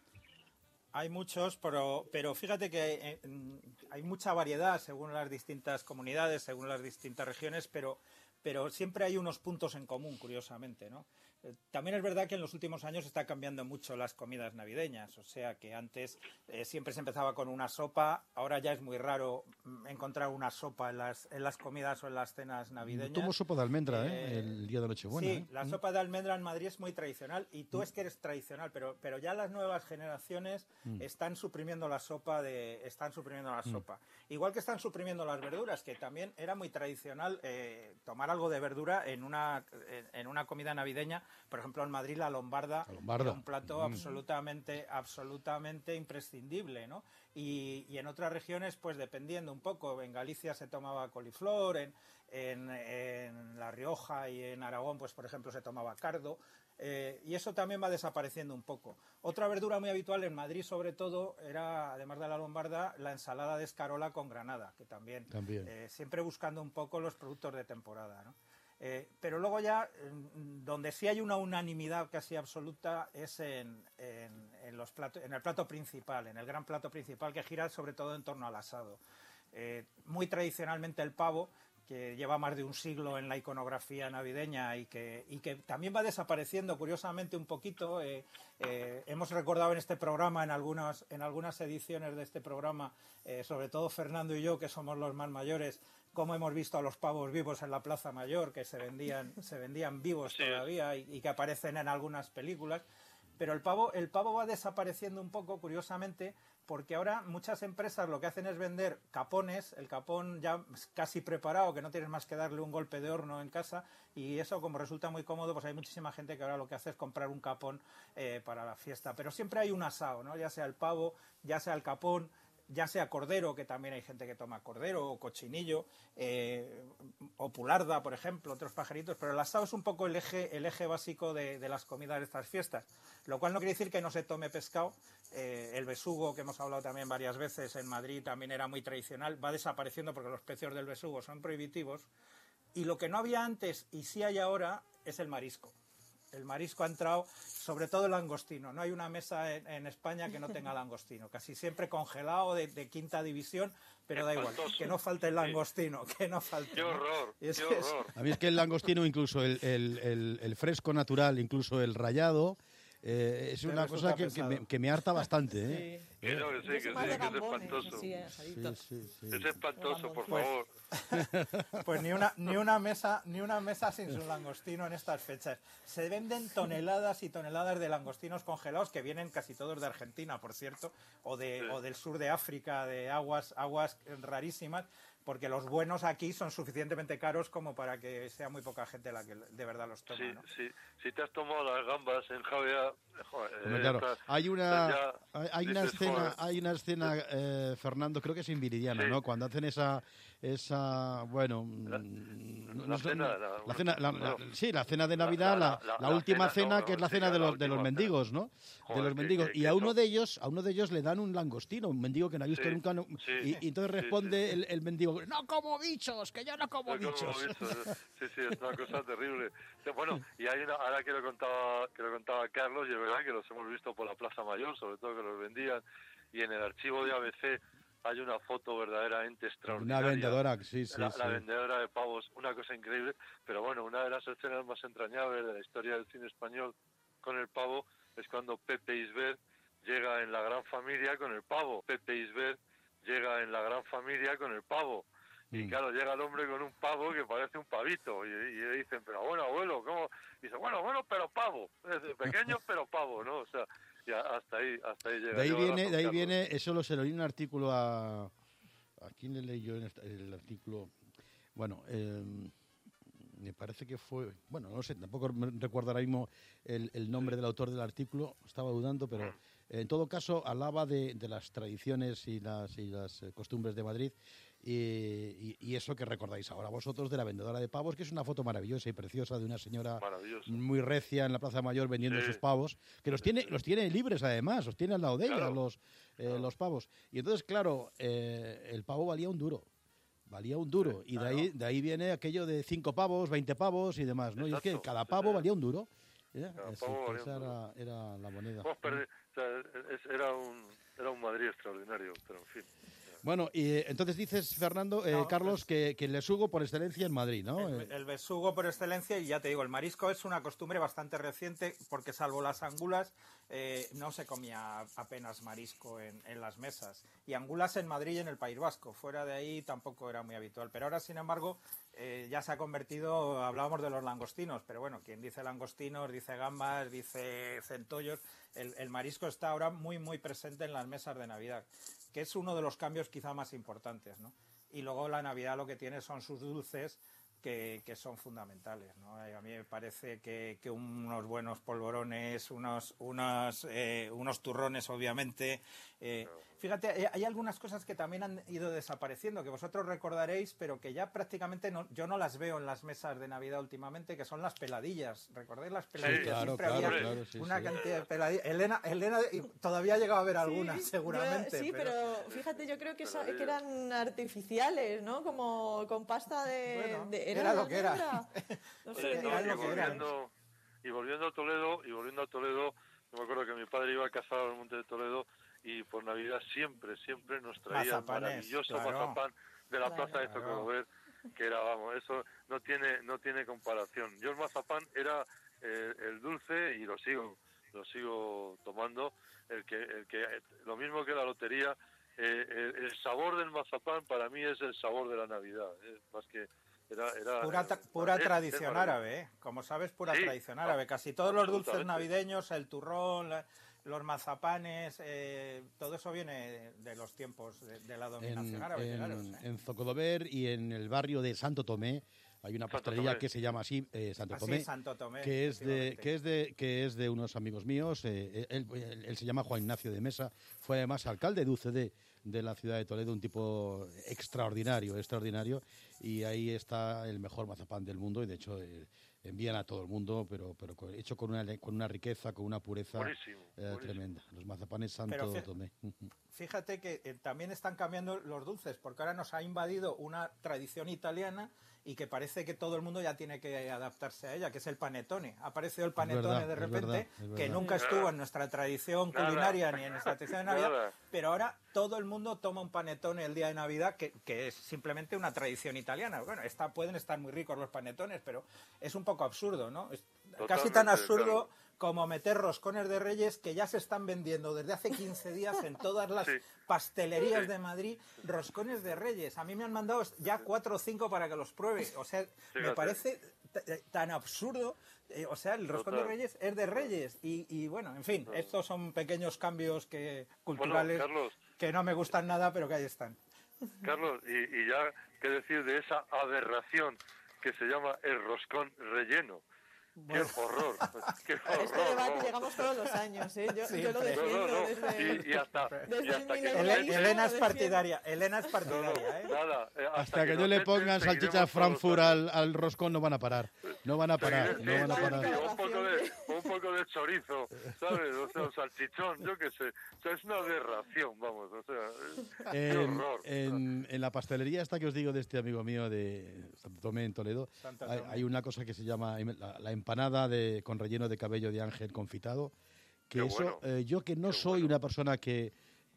Hay muchos, pero, pero fíjate que hay, hay mucha variedad según las distintas comunidades, según las distintas regiones, pero, pero siempre hay unos puntos en común, curiosamente, ¿no? También es verdad que en los últimos años está cambiando mucho las comidas navideñas, o sea que antes eh, siempre se empezaba con una sopa, ahora ya es muy raro encontrar una sopa en las, en las comidas o en las cenas navideñas. Yo tomo sopa de almendra eh, eh, el día de Nochebuena. Sí, ¿eh? la mm. sopa de almendra en Madrid es muy tradicional y tú mm. es que eres tradicional, pero, pero ya las nuevas generaciones mm. están suprimiendo la sopa de están suprimiendo la mm. sopa. Igual que están suprimiendo las verduras, que también era muy tradicional eh, tomar algo de verdura en una, en, en una comida navideña. Por ejemplo, en Madrid la lombarda, la lombarda. Era un plato mm. absolutamente, absolutamente imprescindible, ¿no? Y, y en otras regiones, pues dependiendo un poco, en Galicia se tomaba coliflor, en, en, en La Rioja y en Aragón, pues por ejemplo, se tomaba cardo, eh, y eso también va desapareciendo un poco. Otra verdura muy habitual en Madrid, sobre todo, era, además de la lombarda, la ensalada de escarola con granada, que también, también. Eh, siempre buscando un poco los productos de temporada, ¿no? Eh, pero luego ya, donde sí hay una unanimidad casi absoluta es en, en, en, los platos, en el plato principal, en el gran plato principal que gira sobre todo en torno al asado. Eh, muy tradicionalmente el pavo, que lleva más de un siglo en la iconografía navideña y que, y que también va desapareciendo curiosamente un poquito. Eh, eh, hemos recordado en este programa, en algunas, en algunas ediciones de este programa, eh, sobre todo Fernando y yo, que somos los más mayores, cómo hemos visto a los pavos vivos en la Plaza Mayor, que se vendían, se vendían vivos sí. todavía y, y que aparecen en algunas películas. Pero el pavo, el pavo va desapareciendo un poco, curiosamente, porque ahora muchas empresas lo que hacen es vender capones, el capón ya casi preparado, que no tienes más que darle un golpe de horno en casa, y eso, como resulta muy cómodo, pues hay muchísima gente que ahora lo que hace es comprar un capón eh, para la fiesta. Pero siempre hay un asado, ¿no? Ya sea el pavo, ya sea el capón, ya sea cordero, que también hay gente que toma cordero, o cochinillo, eh, o pularda, por ejemplo, otros pajaritos, pero el asado es un poco el eje, el eje básico de, de las comidas de estas fiestas, lo cual no quiere decir que no se tome pescado. Eh, el besugo, que hemos hablado también varias veces en Madrid, también era muy tradicional, va desapareciendo porque los precios del besugo son prohibitivos, y lo que no había antes y sí hay ahora es el marisco. El marisco ha entrado, sobre todo el langostino. No hay una mesa en, en España que no tenga langostino. Casi siempre congelado de, de quinta división, pero da igual. Que no falte el langostino, que no falte. ¡Qué horror! Es, ¡Qué horror! A mí es que el langostino, incluso el, el, el, el fresco natural, incluso el rallado, eh, es una cosa que, que, me, que me harta bastante. ¿eh? Sí. Que no, que sí, que sí, que es espantoso. Sí, sí, sí. Es espantoso, por favor. Pues ni una, ni una mesa, ni una mesa sin su langostino en estas fechas. Se venden toneladas y toneladas de langostinos congelados que vienen casi todos de Argentina, por cierto, o de, sí. o del sur de África, de aguas, aguas rarísimas, porque los buenos aquí son suficientemente caros como para que sea muy poca gente la que de verdad los toma, sí, ¿no? Sí, si te has tomado las gambas en Javea, joder, Bueno, claro, estás, hay una ya, hay, hay una dices, escena, joder. hay una escena, eh, Fernando, creo que es en Viridiana, Sí. ¿no? Cuando hacen esa esa bueno, La, no, la cena, la, la cena, la, la, no. sí, la cena de Navidad, la, la, la, la la última cena, cena, no, que es la sí, cena de la los de los última mendigos, cena. ¿no? Joder, de los que- mendigos que- y que a uno eso- de ellos, a uno de ellos le dan un langostino, un mendigo que no ha visto Sí, nunca, no- sí, y, y entonces sí, responde sí. El, el mendigo, no como bichos, que yo no como No como bichos. bichos, sí, sí, es una cosa terrible. Bueno, y hay una, ahora que lo contaba, que lo contaba Carlos, y es verdad que los hemos visto por la Plaza Mayor, sobre todo que los vendían, y en el archivo de A B C hay una foto verdaderamente Una extraordinaria. vendedora, sí, sí, la, sí. la vendedora de pavos, una cosa increíble, pero bueno, una de las escenas más entrañables de la historia del cine español con el pavo es cuando Pepe Isbert llega en La Gran Familia con el pavo. Pepe Isbert llega en La Gran Familia con el pavo. Y Mm. claro, llega el hombre con un pavo que parece un pavito. Y, y le dicen, pero bueno, abuelo, ¿cómo? Y dice, bueno, bueno, pero pavo. Es de pequeño, pero pavo, ¿no? O sea, ya hasta ahí, hasta ahí llega. De ahí Lleva viene, razón, de ahí Carlos. viene, eso lo se lo leí en un artículo a ¿a quién le leí yo en esta- el artículo? Bueno, eh, me parece que fue, bueno, no sé, tampoco me recuerdo ahora mismo el, el nombre del autor del artículo, estaba dudando, pero eh, en todo caso hablaba de, de las tradiciones y las, y las eh, costumbres de Madrid y, y- y eso que recordáis ahora vosotros de la vendedora de pavos, que es una foto maravillosa y preciosa de una señora Maravilloso. muy recia en la Plaza Mayor vendiendo Sí. sus pavos, que los tiene, los tiene libres además, los tiene al lado de ella, Claro. los, eh, los pavos. Y entonces, claro, eh, el pavo valía un duro. Valía un duro. Y de ahí, de ahí viene aquello de cinco pavos, veinte pavos y demás, ¿no? Y es que Exacto, cada sí, pavo sí. valía un duro. ¿eh? Cada Así pavo que valía esa un era, era la moneda. Hemos perdido- o sea, es- era un era un Madrid extraordinario, pero en fin. Bueno, y eh, entonces dices, Fernando, eh, No, Carlos, que, que el lesugo por excelencia en Madrid, ¿no? El, Eh, el besugo por excelencia, y ya te digo, el marisco es una costumbre bastante reciente porque salvo las angulas eh, no se comía apenas marisco en, en las mesas. Y angulas en Madrid y en el País Vasco. Fuera de ahí tampoco era muy habitual. Pero ahora, sin embargo, eh, ya se ha convertido, hablábamos de los langostinos, pero bueno, quien dice langostinos, dice gambas, dice centollos. El, el marisco está ahora muy, muy presente en las mesas de Navidad, que es uno de los cambios quizá más importantes, ¿no? Y luego la Navidad lo que tiene son sus dulces, que, que son fundamentales, ¿no? A mí me parece que, que unos buenos polvorones, unos, unos, eh, unos turrones, obviamente. Eh, fíjate, hay, hay algunas cosas que también han ido desapareciendo, que vosotros recordaréis, pero que ya prácticamente no, yo no las veo en las mesas de Navidad últimamente, que son las peladillas. ¿Recordáis las peladillas? claro, Siempre claro, había claro, sí, una sí. cantidad de peladillas. Elena, Elena y todavía ha llegado a ver algunas, Sí, seguramente. yo- sí, pero... fíjate, yo creo que, esa- que eran artificiales, ¿no? Como con pasta de... Bueno, de- era lo que era. No Oye, sé, no, era y, lo que era. volviendo, y volviendo a Toledo, y volviendo a Toledo, yo me acuerdo que mi padre iba a cazar al monte de Toledo y por Navidad siempre, siempre nos traía el Mazapanes, maravilloso claro. mazapán de la Claro. plaza de Zocodover, que era, vamos, eso no tiene no tiene comparación. Yo el mazapán era eh, el dulce y lo sigo lo sigo tomando, el que el que lo mismo que la lotería, eh, el, el sabor del mazapán para mí es el sabor de la Navidad, eh, más que era, era Pura, tra- pura es- es tradición maravilloso. árabe, ¿eh? Como sabes, pura Sí, tradición árabe. Casi todos los dulces absolutamente. navideños, el turrón, la- los mazapanes, eh, todo eso viene de los tiempos de, de la dominación en, árabe. en- fijaros, ¿eh? en Zocodover y en el barrio de Santo Tomé hay una Santo pastelería Tomé. que se llama así, eh, Santo Ah, sí, Tomé, Santo Tomé, que es de efectivamente. que es de que es de unos amigos míos. eh, él, él- él se llama Juan Ignacio de Mesa, fue además alcalde de U C D de la ciudad de Toledo, un tipo extraordinario, extraordinario, y ahí está el mejor mazapán del mundo y de hecho eh, envían a todo el mundo, pero pero con- hecho con una con una riqueza, con una pureza Buenísimo, eh, buenísimo. tremenda. Los mazapanes Santo Pero fí- Tomé. Fíjate que eh, también están cambiando los dulces, porque ahora nos ha invadido una tradición italiana y que parece que todo el mundo ya tiene que adaptarse a ella, que es el panetone. Ha aparecido el panetone verdad, de es repente, verdad, es que verdad. nunca estuvo en nuestra tradición Nada. culinaria ni en nuestra tradición de Navidad, Nada. pero ahora todo el mundo toma un panetone el día de Navidad, que, que es simplemente una tradición italiana. Bueno, está, pueden estar muy ricos los panetones, pero es un poco absurdo, ¿no? Es- casi tan absurdo como meter roscones de Reyes que ya se están vendiendo desde hace quince días en todas las sí. pastelerías sí. de Madrid, roscones de Reyes. A mí me han mandado ya cuatro o cinco para que los pruebe. O sea, sí, me parece t- tan absurdo. Eh, o sea, el roscón Total. de Reyes es de Reyes. Y, y bueno, en fin, no. estos son pequeños cambios que culturales bueno, Carlos, que no me gustan nada, pero que ahí están. Carlos, y, y ya qué decir de esa aberración que se llama el roscón relleno. Bueno. ¡Qué horror! ¡Qué horror! A este debate vamos. Llegamos todos los años, ¿eh? Yo, sí, yo lo defiendo no, no, no. desde... Y, y hasta, desde y hasta que... Elena, Elena es partidaria, Elena es partidaria, ¿eh? Nada, eh, hasta, hasta que, que yo le pongan salchicha Frankfurt al, al roscón no van a parar. No van a parar, sí, no sí, van a parar. Sí, un, poco de, un poco de chorizo, ¿sabes? O sea, un salchichón, yo qué sé. O sea, es una aberración, vamos, o sea, en, qué horror. En, en la pastelería esta que os digo de este amigo mío de Santo Tomé, en Toledo, hay, hay una cosa que se llama la, la empanada de con relleno de cabello de ángel confitado, que Qué eso, bueno. eh, yo que no Qué soy bueno. una persona que,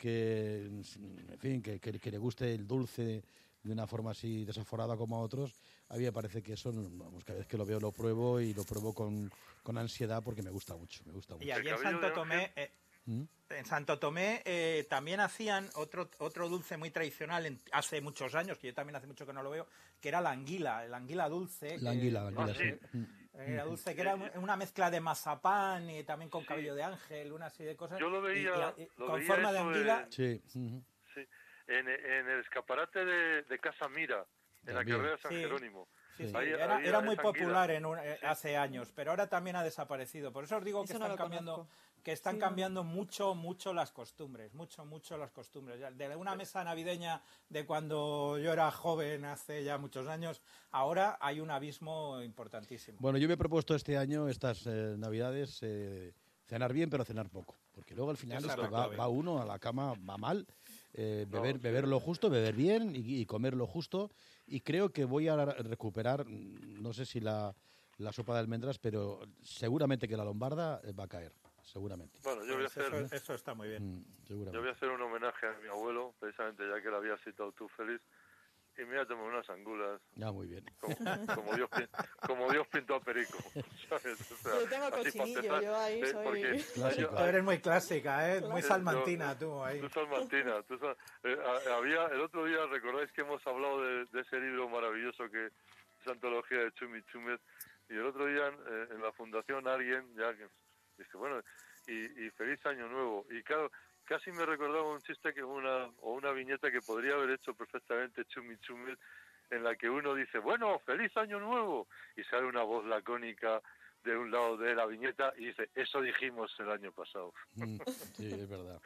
que en fin, que, que, que le guste el dulce de una forma así desaforada como a otros, a mí me parece que eso, vamos, cada vez que lo veo lo pruebo y lo pruebo con, con ansiedad porque me gusta mucho, me gusta mucho. Y allí en Santo Tomé... Eh... ¿Mm? En Santo Tomé eh, también hacían otro otro dulce muy tradicional en, hace muchos años, que yo también hace mucho que no lo veo, que era la anguila, la anguila dulce. La anguila, la anguila, eh, sí. Era dulce, que era una mezcla de mazapán y también con cabello de ángel, una serie de cosas. Yo lo veía, y, y, lo con veía forma de anguila. De, sí. Uh-huh. sí. En, en el escaparate de, de Casa Mira, en también. la carrera San sí. Jerónimo. Sí, sí. Ahí, era, era muy popular en un, eh, hace años, pero ahora también ha desaparecido. Por eso os digo que eso están no cambiando, conozco. que están sí, cambiando mucho, mucho las costumbres, mucho, mucho las costumbres. De una mesa navideña de cuando yo era joven, hace ya muchos años, ahora hay un abismo importantísimo. Bueno, yo me he propuesto este año, estas eh, Navidades, eh, cenar bien, pero cenar poco, porque luego al final es que va, va uno a la cama, va mal. Eh, beber, no, sí. beber lo justo, beber bien y, y comer lo justo. Y creo que voy a recuperar, no sé si la, la sopa de almendras, pero seguramente que la lombarda va a caer, seguramente. Bueno, yo voy a hacer... Eso, eso está muy bien. Mm, seguramente. Yo voy a hacer un homenaje a mi abuelo, precisamente ya que lo habías citado tú, Félix, y me voy a tomar unas angulas. Ya, muy bien. Como, como, Dios, como Dios pintó a Perico, ¿sabes? O sea, yo tengo cochinillo, yo ahí eh, soy... Yo, tú eres muy clásica, ¿eh? Claro. Muy salmantina, yo, tú ahí. Tú salmantina. Tú sal, eh, había, el otro día, ¿recordáis que hemos hablado de, de ese libro maravilloso que es antología de Chumi Chumet? Y el otro día eh, en la fundación alguien ya que dice, bueno, y, y feliz año nuevo. Y claro, casi me recordaba un chiste que una o una viñeta que podría haber hecho perfectamente Chumi Chumet, en la que uno dice, bueno, feliz año nuevo, y sale una voz lacónica de un lado de la viñeta y dice, eso dijimos el año pasado. Mm, sí, es verdad.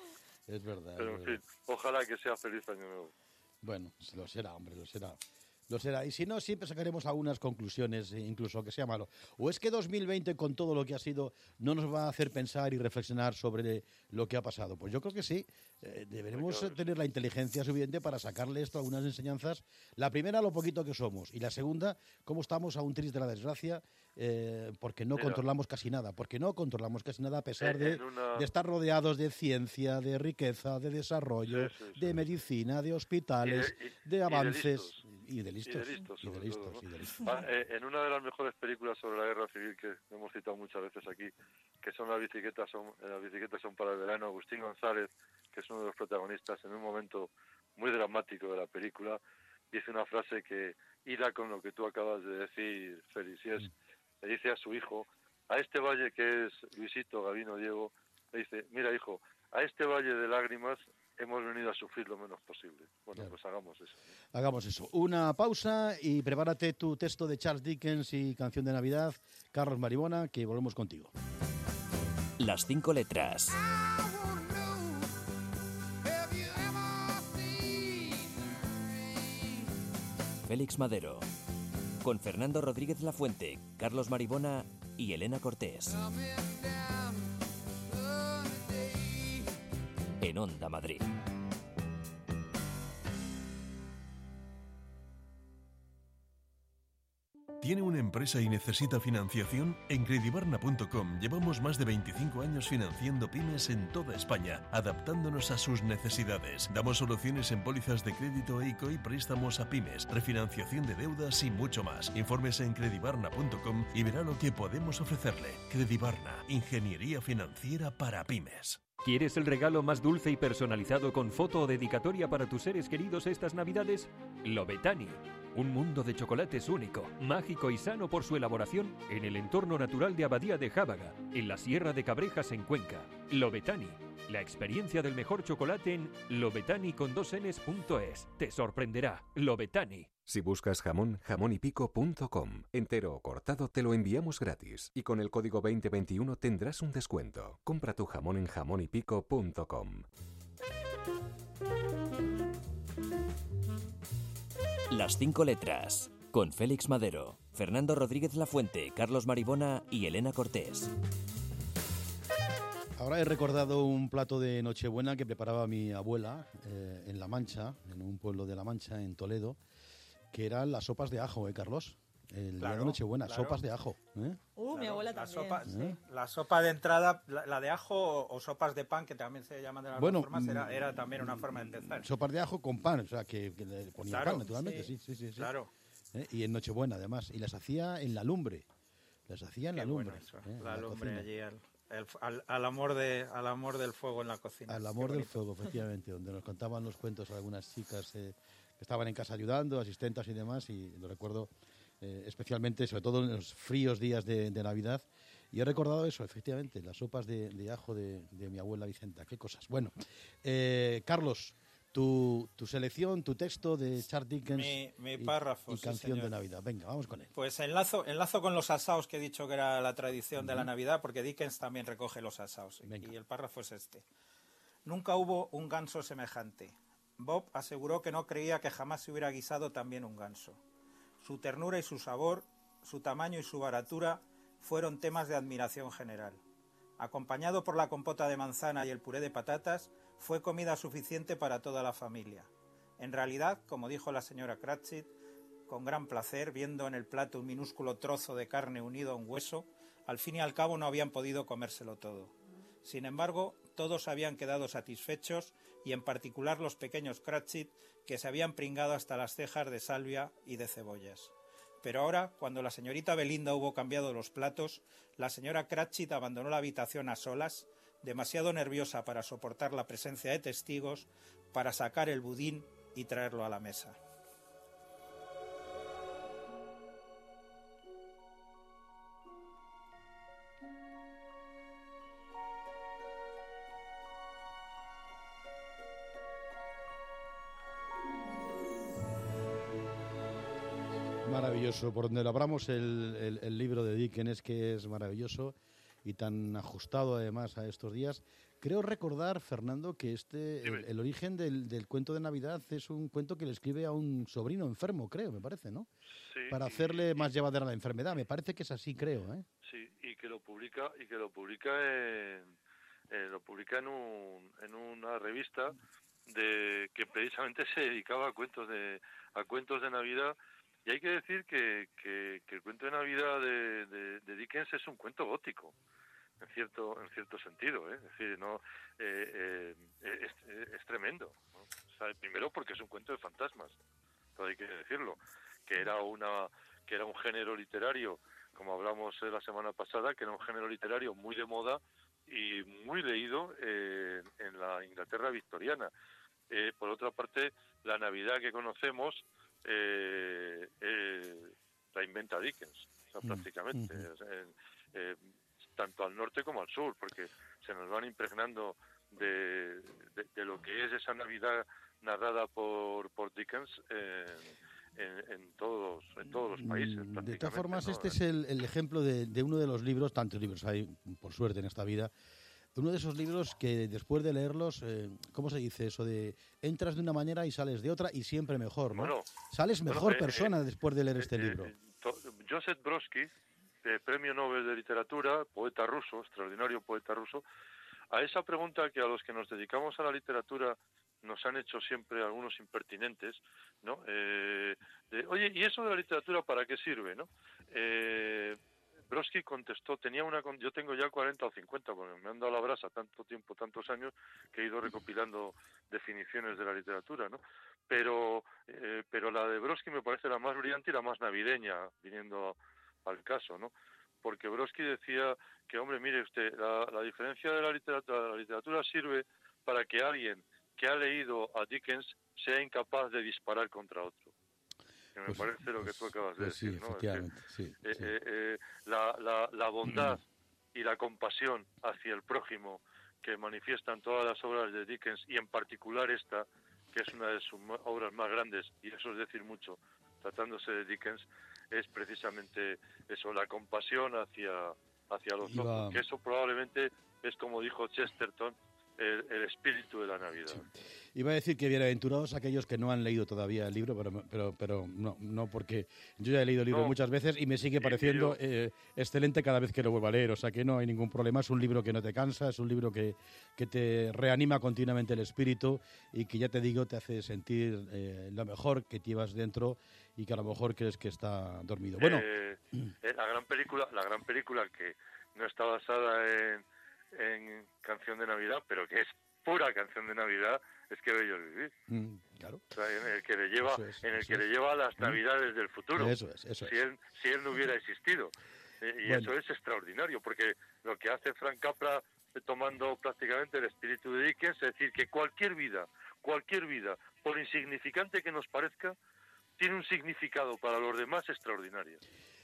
Es verdad. Pero es en verdad. fin, ojalá que sea feliz año nuevo. Bueno, lo será, hombre, lo será. Lo será. Y si no, siempre sacaremos algunas conclusiones, incluso que sea malo. O es que dos mil veinte, con todo lo que ha sido, no nos va a hacer pensar y reflexionar sobre lo que ha pasado. Pues yo creo que sí. Eh, deberemos claro. tener la inteligencia suficiente para sacarle esto algunas enseñanzas. La primera, lo poquito que somos. Y la segunda, cómo estamos a un tris de la desgracia, eh, porque no Mira. controlamos casi nada. Porque no controlamos casi nada a pesar de, una... de estar rodeados de ciencia, de riqueza, de desarrollo, sí, sí, sí. de medicina, de hospitales, y de, y, de avances... Y de listos. Y de listos, y de listos, todo, ¿no? y de listos. Ah, eh, en una de las mejores películas sobre la guerra civil que hemos citado muchas veces aquí, que son Las bicicletas son, eh, las bicicletas son para el verano, Agustín González, que es uno de los protagonistas, en un momento muy dramático de la película, dice una frase que hila con lo que tú acabas de decir, Félix, y es, le dice a su hijo, a este valle que es Luisito Gavino Diego, le dice, mira hijo, a este valle de lágrimas hemos venido a sufrir lo menos posible. Bueno, claro. pues hagamos eso. ¿no? Hagamos eso. Una pausa y prepárate tu texto de Charles Dickens y canción de Navidad, Carlos Maribona, que volvemos contigo. Las cinco letras. Félix Madero. Con Fernando Rodríguez Lafuente, Carlos Maribona y Elena Cortés. En Onda Madrid. ¿Tiene una empresa y necesita financiación? En credibarna punto com llevamos más de veinticinco años financiando pymes en toda España, adaptándonos a sus necesidades. Damos soluciones en pólizas de crédito E I C O y préstamos a pymes, refinanciación de deudas y mucho más. Infórmese en credibarna punto com y verá lo que podemos ofrecerle. Credibarna, ingeniería financiera para pymes. ¿Quieres el regalo más dulce y personalizado con foto o dedicatoria para tus seres queridos estas Navidades? Lobetani. Un mundo de chocolates único, mágico y sano por su elaboración en el entorno natural de Abadía de Jábaga, en la Sierra de Cabrejas en Cuenca. Lobetani. La experiencia del mejor chocolate en lobetani con dos enes punto es. Te sorprenderá. Lobetani. Si buscas jamón, jamón y pico punto com. Entero o cortado te lo enviamos gratis. Y con el código veinte veintiuno tendrás un descuento. Compra tu jamón en jamón y pico punto com. Las cinco letras, con Félix Madero, Fernando Rodríguez Lafuente, Carlos Maribona y Elena Cortés. Ahora he recordado un plato de Nochebuena que preparaba mi abuela eh, en La Mancha, en un pueblo de La Mancha, en Toledo, que eran las sopas de ajo, ¿eh, Carlos? El Claro, día de Nochebuena, claro. sopas de ajo. ¿eh? Uh, mi abuela La también. sopa, sí, ¿Eh? la sopa de entrada, la, la de ajo o, o sopas de pan, que también se llaman de las Bueno, dos formas, era, mm, era también una forma de empezar. Sopas de ajo con pan, o sea, que, que le ponía Claro, pan, naturalmente, sí, sí, sí, sí. sí. claro. ¿Eh? Y en Nochebuena, además. Y las hacía en la lumbre. Las hacía en Qué la bueno lumbre. eso, ¿eh? En la la lumbre cocina. allí, al, al- al- al amor de, al amor del fuego en la cocina. Al Qué amor del bonito. fuego, efectivamente, donde nos contaban los cuentos algunas chicas eh, que estaban en casa ayudando, asistentas y demás, y lo recuerdo eh, especialmente, sobre todo en los fríos días de, de Navidad. Y he recordado eso, efectivamente, las sopas de, de ajo de, de mi abuela Vicenta. Qué cosas. Bueno, eh, Carlos, tu, tu selección, tu texto de Charles Dickens Mi- mi y- párrafo, y, sí, canción señor. de Navidad. Venga, vamos con él. Pues enlazo, enlazo con los asaos que he dicho que era la tradición de la Navidad, porque Dickens también recoge los asaos. Y el párrafo es este. Nunca hubo un ganso semejante. Bob aseguró que no creía que jamás se hubiera guisado tan bien un ganso. Su ternura y su sabor, su tamaño y su baratura fueron temas de admiración general. Acompañado por la compota de manzana y el puré de patatas, fue comida suficiente para toda la familia. En realidad, como dijo la señora Cratchit, con gran placer, viendo en el plato un minúsculo trozo de carne unido a un hueso, al fin y al cabo no habían podido comérselo todo. Sin embargo, todos habían quedado satisfechos, y en particular los pequeños Cratchit, que se habían pringado hasta las cejas de salvia y de cebollas. Pero ahora, cuando la señorita Belinda hubo cambiado los platos, la señora Cratchit abandonó la habitación a solas, demasiado nerviosa para soportar la presencia de testigos, para sacar el budín y traerlo a la mesa. Maravilloso, por donde lo abramos el, el- el libro de Dickens, que es maravilloso y tan ajustado además a estos días. Creo recordar, Fernando, que este el, el origen del, del cuento de Navidad es un cuento que le escribe a un sobrino enfermo, creo, me parece, ¿no? Sí, Para y- hacerle más llevadera la enfermedad. Me parece que es así, creo, ¿eh? Sí, y que lo publica y que lo publica en eh, lo publica en un, en una revista de que precisamente se dedicaba a cuentos de a cuentos de Navidad. Y hay que decir que, que, que el cuento de Navidad de, de, de Dickens es un cuento gótico, en cierto en cierto sentido, ¿eh? Es decir, no eh, eh, es, es tremendo, ¿no? O sea, primero porque es un cuento de fantasmas, todo hay que decirlo, que era una que era un género literario, como hablamos eh, la semana pasada, que era un género literario muy de moda y muy leído eh, en la Inglaterra victoriana. Eh, por otra parte, la Navidad que conocemos eh, eh, la inventa Dickens, o sea, Mm, prácticamente, ujú. o sea, en- eh, tanto al norte como al sur, porque se nos van impregnando de, de, de lo que es esa Navidad narrada por, por Dickens en, en, en todos en todos los países. Mm, De prácticamente, todas formas, ¿no? este es el, el ejemplo de, de uno de los libros, tantos libros hay, por suerte, en esta vida, uno de esos libros que después de leerlos, eh, ¿cómo se dice eso? De entras de una manera y sales de otra y siempre mejor, ¿no? Bueno, Sales bueno, mejor eh, persona eh, después de leer este eh, libro. eh, to- Joseph Brodsky, eh, premio Nobel de Literatura, poeta ruso, extraordinario poeta ruso, a esa pregunta que a los que nos dedicamos a la literatura nos han hecho siempre algunos impertinentes, ¿no? Eh, de, oye, ¿y eso de la literatura para qué sirve, no? Eh, Brodsky contestó, tenía una, yo tengo ya cuarenta o cincuenta, porque me han dado la brasa tanto tiempo, tantos años, que he ido recopilando definiciones de la literatura, ¿no? Pero, eh, pero la de Brodsky me parece la más brillante y la más navideña, viniendo al caso, ¿no? Porque Brodsky decía que, hombre, mire usted, la, la diferencia de la literatura, la literatura sirve para que alguien que ha leído a Dickens sea incapaz de disparar contra otro. Que me pues, parece lo que tú acabas de pues decir, sí, ¿no? efectivamente, es decir, sí, eh, sí. Eh, eh, la, la, la bondad y la compasión hacia el prójimo que manifiestan todas las obras de Dickens, y en particular esta, que es una de sus obras más grandes, y eso es decir mucho, tratándose de Dickens, es precisamente eso, la compasión hacia, hacia los Iba... otros, que eso probablemente es, como dijo Chesterton, El, el espíritu de la Navidad. Sí. Iba a decir que bienaventurados aquellos que no han leído todavía el libro, pero pero pero no, no porque yo ya he leído el libro no. muchas veces y me sigue pareciendo eh, excelente cada vez que lo vuelvo a leer, o sea que no hay ningún problema, es un libro que no te cansa, es un libro que, que te reanima continuamente el espíritu y que, ya te digo, te hace sentir eh, lo mejor que llevas dentro y que a lo mejor crees que está dormido. Bueno, eh, eh, la gran película, la gran película que no está basada en en Canción de Navidad, pero que es pura Canción de Navidad, es Que bello es vivir. Mm, claro. O sea, en el que le lleva, es, en el que es. le lleva a las Navidades del futuro. Eso es, eso si es. él, si él no hubiera existido. Eh, y bueno. Eso es extraordinario, porque lo que hace Frank Capra, eh, tomando prácticamente el espíritu de Dickens, es decir, que cualquier vida, cualquier vida, por insignificante que nos parezca, tiene un significado para los demás extraordinario.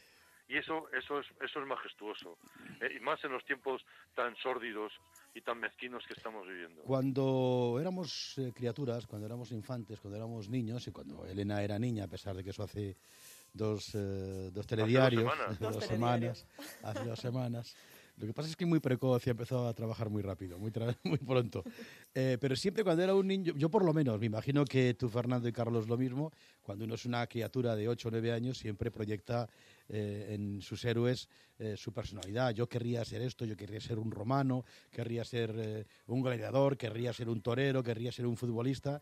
Y eso eso es eso es majestuoso, eh, y más en los tiempos tan sórdidos y tan mezquinos que estamos viviendo. Cuando éramos eh, criaturas, cuando éramos infantes, cuando éramos niños, y cuando Elena era niña, a pesar de que eso hace dos, eh, dos telediarios, hace dos semanas, hace dos semanas, hace dos semanas. Lo que pasa es que es muy precoz y ha empezado a trabajar muy rápido, muy, tra- muy pronto. Eh, pero siempre cuando era un niño, yo por lo menos, me imagino que tú, Fernando, y Carlos lo mismo, cuando uno es una criatura de ocho o nueve años, siempre proyecta eh, en sus héroes eh, su personalidad. Yo querría ser esto, yo querría ser un romano, querría ser eh, un gladiador, querría ser un torero, querría ser un futbolista.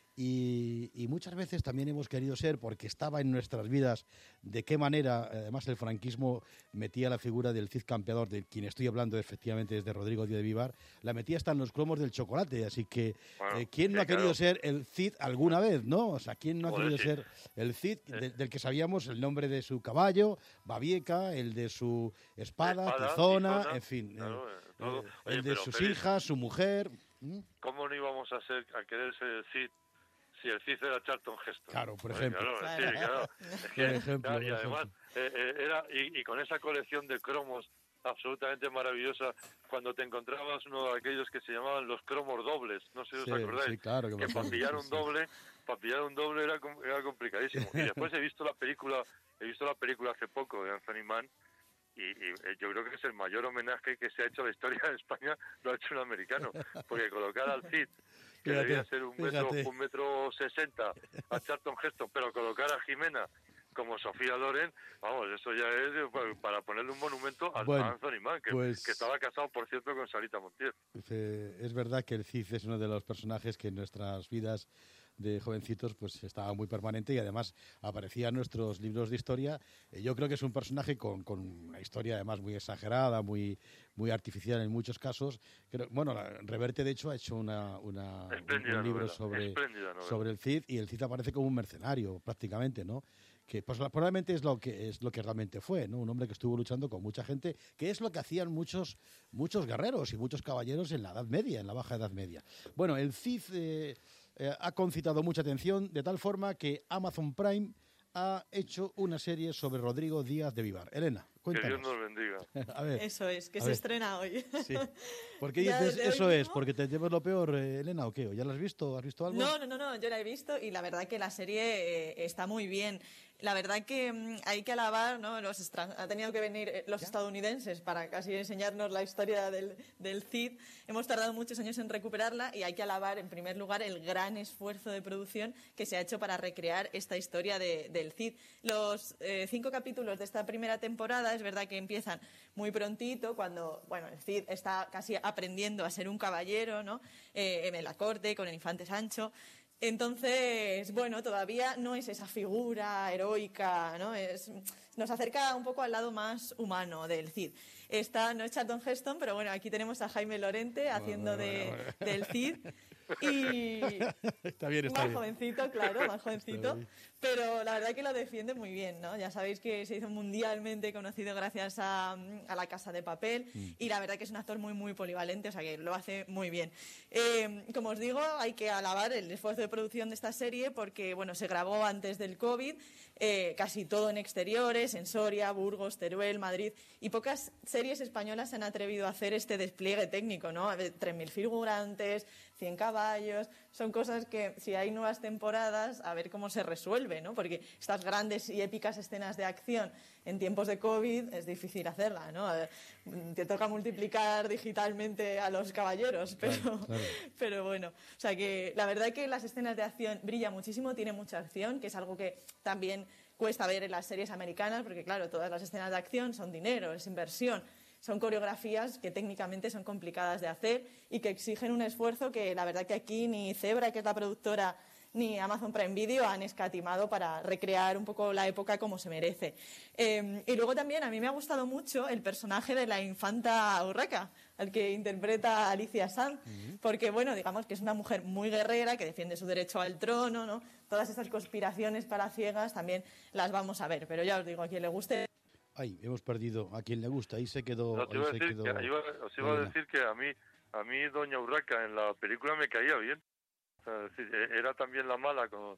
Y, y muchas veces también hemos querido ser, porque estaba en nuestras vidas, de qué manera, además el franquismo metía la figura del Cid campeador, de quien estoy hablando efectivamente es de Rodrigo Díaz de Vivar, la metía hasta en los cromos del chocolate, así que bueno, eh, ¿quién no ha querido claro. ser el Cid alguna vez, no? O sea, ¿quién no ha Joder, querido sí. ser el Cid de, del que sabíamos el nombre de su caballo, Babieca, el de su espada, espada Tizona, tizona, en fin, claro, eh, todo. Eh, Oye, el de sus Felipe, hijas, su mujer. ¿Mm? ¿Cómo no íbamos a, ser, a querer ser el Cid? Si el Cid era Charlton Heston. Claro, por ejemplo. Claro, claro. Sí, claro. Es que, por ejemplo, claro, y además, eh, eh, era, y, y con esa colección de cromos absolutamente maravillosa, cuando te encontrabas uno de aquellos que se llamaban los cromos dobles, no sé si sí, os acordáis, sí, claro que, que para pillar un doble, para pillar un doble era, era complicadísimo. Y después he visto la película, he visto la película hace poco de Anthony Mann, y, y yo creo que es el mayor homenaje que se ha hecho a la historia de España, lo ha hecho un americano, porque colocar al Cid, que fíjate, debía ser un metro, un metro sesenta, a Charlton Heston, pero colocar a Jimena como Sofía Loren, vamos, eso ya es para ponerle un monumento a, bueno, a Anthony Mann, que, pues, que estaba casado, por cierto, con Sarita Montiel. Es verdad que el Cid es uno de los personajes que en nuestras vidas de jovencitos pues estaba muy permanente y además aparecía en nuestros libros de historia. Yo creo que es un personaje con, con una historia además muy exagerada, muy muy artificial en muchos casos. Creo, bueno, Reverte de hecho ha hecho una, una un, un libro sobre, sobre el Cid, y el Cid aparece como un mercenario prácticamente, ¿no? Que pues, probablemente es lo que es lo que realmente fue, ¿no? Un hombre que estuvo luchando con mucha gente, que es lo que hacían muchos muchos guerreros y muchos caballeros en la Edad Media, en la Baja Edad Media. Bueno, el Cid eh, eh, ha concitado mucha atención, de tal forma que Amazon Prime ha hecho una serie sobre Rodrigo Díaz de Vivar. Elena, cuéntanos. Que Dios nos bendiga. A ver, eso es, que se ver. estrena hoy. Sí. ¿Por qué dices eso es? ¿Porque te llevas lo peor, eh, Elena, o qué? ¿O ya lo has visto? ¿Has visto algo? No, no, no, no, yo la he visto y la verdad que la serie eh, está muy bien. La verdad que mm, hay que alabar, ¿no? Los extran- ha tenido que venir los ¿Ya? estadounidenses para casi enseñarnos la historia del, del Cid. Hemos tardado muchos años en recuperarla y hay que alabar, en primer lugar, el gran esfuerzo de producción que se ha hecho para recrear esta historia de, del Cid. Los eh, cinco capítulos de esta primera temporada es verdad que empiezan muy prontito, cuando bueno, el Cid está casi aprendiendo a ser un caballero, ¿no? Eh, en la corte, con el infante Sancho. Entonces, bueno, todavía no es esa figura heroica, ¿no? Es, nos acerca un poco al lado más humano del Cid. Está, no es Charlton Heston, pero bueno, aquí tenemos a Jaime Lorente haciendo bueno, bueno, bueno, bueno. de, del Cid. Y está bien, está más bien. jovencito, claro, más jovencito, pero la verdad que lo defiende muy bien, ¿no? Ya sabéis que se hizo mundialmente conocido gracias a, a La Casa de Papel mm. y la verdad que es un actor muy, muy polivalente, o sea que lo hace muy bien. Eh, como os digo, hay que alabar el esfuerzo de producción de esta serie porque, bueno, se grabó antes del COVID, eh, casi todo en exteriores, en Soria, Burgos, Teruel, Madrid, y pocas series españolas se han atrevido a hacer este despliegue técnico, ¿no? tres mil figurantes, cien caballos, son cosas que si hay nuevas temporadas, a ver cómo se resuelve, ¿no? Porque estas grandes y épicas escenas de acción en tiempos de COVID es difícil hacerla, ¿no? A ver, te toca multiplicar digitalmente a los caballeros, pero, claro, claro. pero bueno, o sea que la verdad que las escenas de acción brillan muchísimo, tiene mucha acción, que es algo que también cuesta ver en las series americanas, porque claro, todas las escenas de acción son dinero, es inversión. Son coreografías que técnicamente son complicadas de hacer y que exigen un esfuerzo que la verdad que aquí ni Zebra, que es la productora, ni Amazon Prime Video han escatimado para recrear un poco la época como se merece. Eh, y luego también a mí me ha gustado mucho el personaje de la infanta Urraca, al que interpreta Alicia Sanz, uh-huh. porque bueno, digamos que es una mujer muy guerrera que defiende su derecho al trono, ¿no? Todas estas conspiraciones palaciegas también las vamos a ver, pero ya os digo, a quien le guste. Ay, hemos perdido a quien le gusta, ahí se quedó. No, te iba a decir, quedó... que, iba, os iba a decir que a mí, a mí Doña Urraca en la película me caía bien. O sea, es decir, era también la mala con,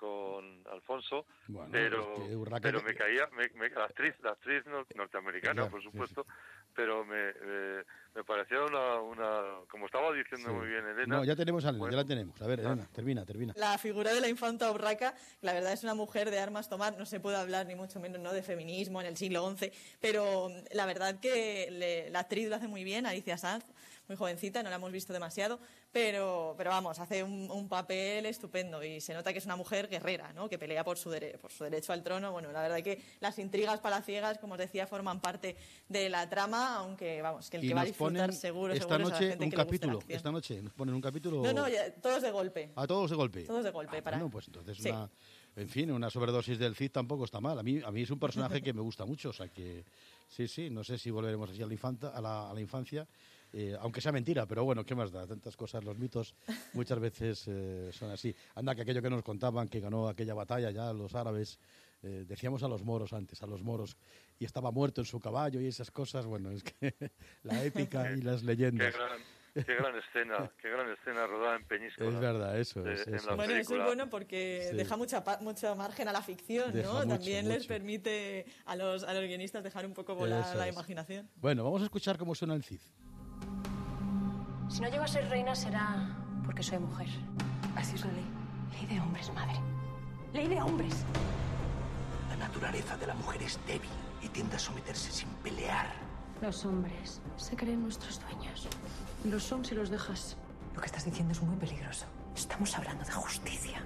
con Alfonso, bueno, pero, es que Urraca pero me caía, me, me, la actriz, la actriz norteamericana, claro, por supuesto, sí, sí. pero me, me, me parecía una, una, como estaba diciendo sí. muy bien Elena. No, ya tenemos a Elena, bueno, ya la tenemos. A ver, Elena, termina, termina. La figura de la infanta Urraca, la verdad es una mujer de armas tomar, no se puede hablar ni mucho menos no de feminismo en el siglo once, pero la verdad que le, la actriz lo hace muy bien, Alicia Sanz, muy jovencita, no la hemos visto demasiado, pero, pero vamos, hace un, un papel estupendo y se nota que es una mujer guerrera, ¿no? Que pelea por su, dere- por su derecho al trono. Bueno, la verdad que las intrigas palaciegas, como os decía, forman parte de la trama, aunque vamos, que el y que va a disfrutar seguro, esta seguro noche es a la gente un que capítulo, le gusta la esta noche nos ponen un capítulo. No, no, ya, todos de golpe. A todos de golpe. Todos de golpe, ah, para. Bueno, pues entonces sí. una, en fin, una sobredosis del Cid tampoco está mal. A mí, a mí es un personaje que me gusta mucho, o sea que sí, sí, no sé si volveremos así a la infanta, a la, a la infancia. Eh, aunque sea mentira, pero bueno, ¿qué más da? Tantas cosas, los mitos muchas veces eh, son así. Anda, que aquello que nos contaban, que ganó aquella batalla ya los árabes, eh, decíamos a los moros antes, a los moros, y estaba muerto en su caballo y esas cosas, bueno, es que la épica y las leyendas. Qué gran, qué gran escena, qué gran escena rodada en Peñíscola. Es verdad, eso es. De, eso. Bueno, eso es bueno porque sí. deja mucha, mucho margen a la ficción, deja ¿no? Mucho, También mucho. les permite a los, a los guionistas dejar un poco volar eso la es. imaginación. Bueno, vamos a escuchar cómo suena el Cid. Si no llego a ser reina será porque soy mujer. Así es la ley. Ley de hombres, madre. Ley de hombres. La naturaleza de la mujer es débil y tiende a someterse sin pelear. Los hombres se creen nuestros dueños. Los son si los dejas. Lo que estás diciendo es muy peligroso. Estamos hablando de justicia.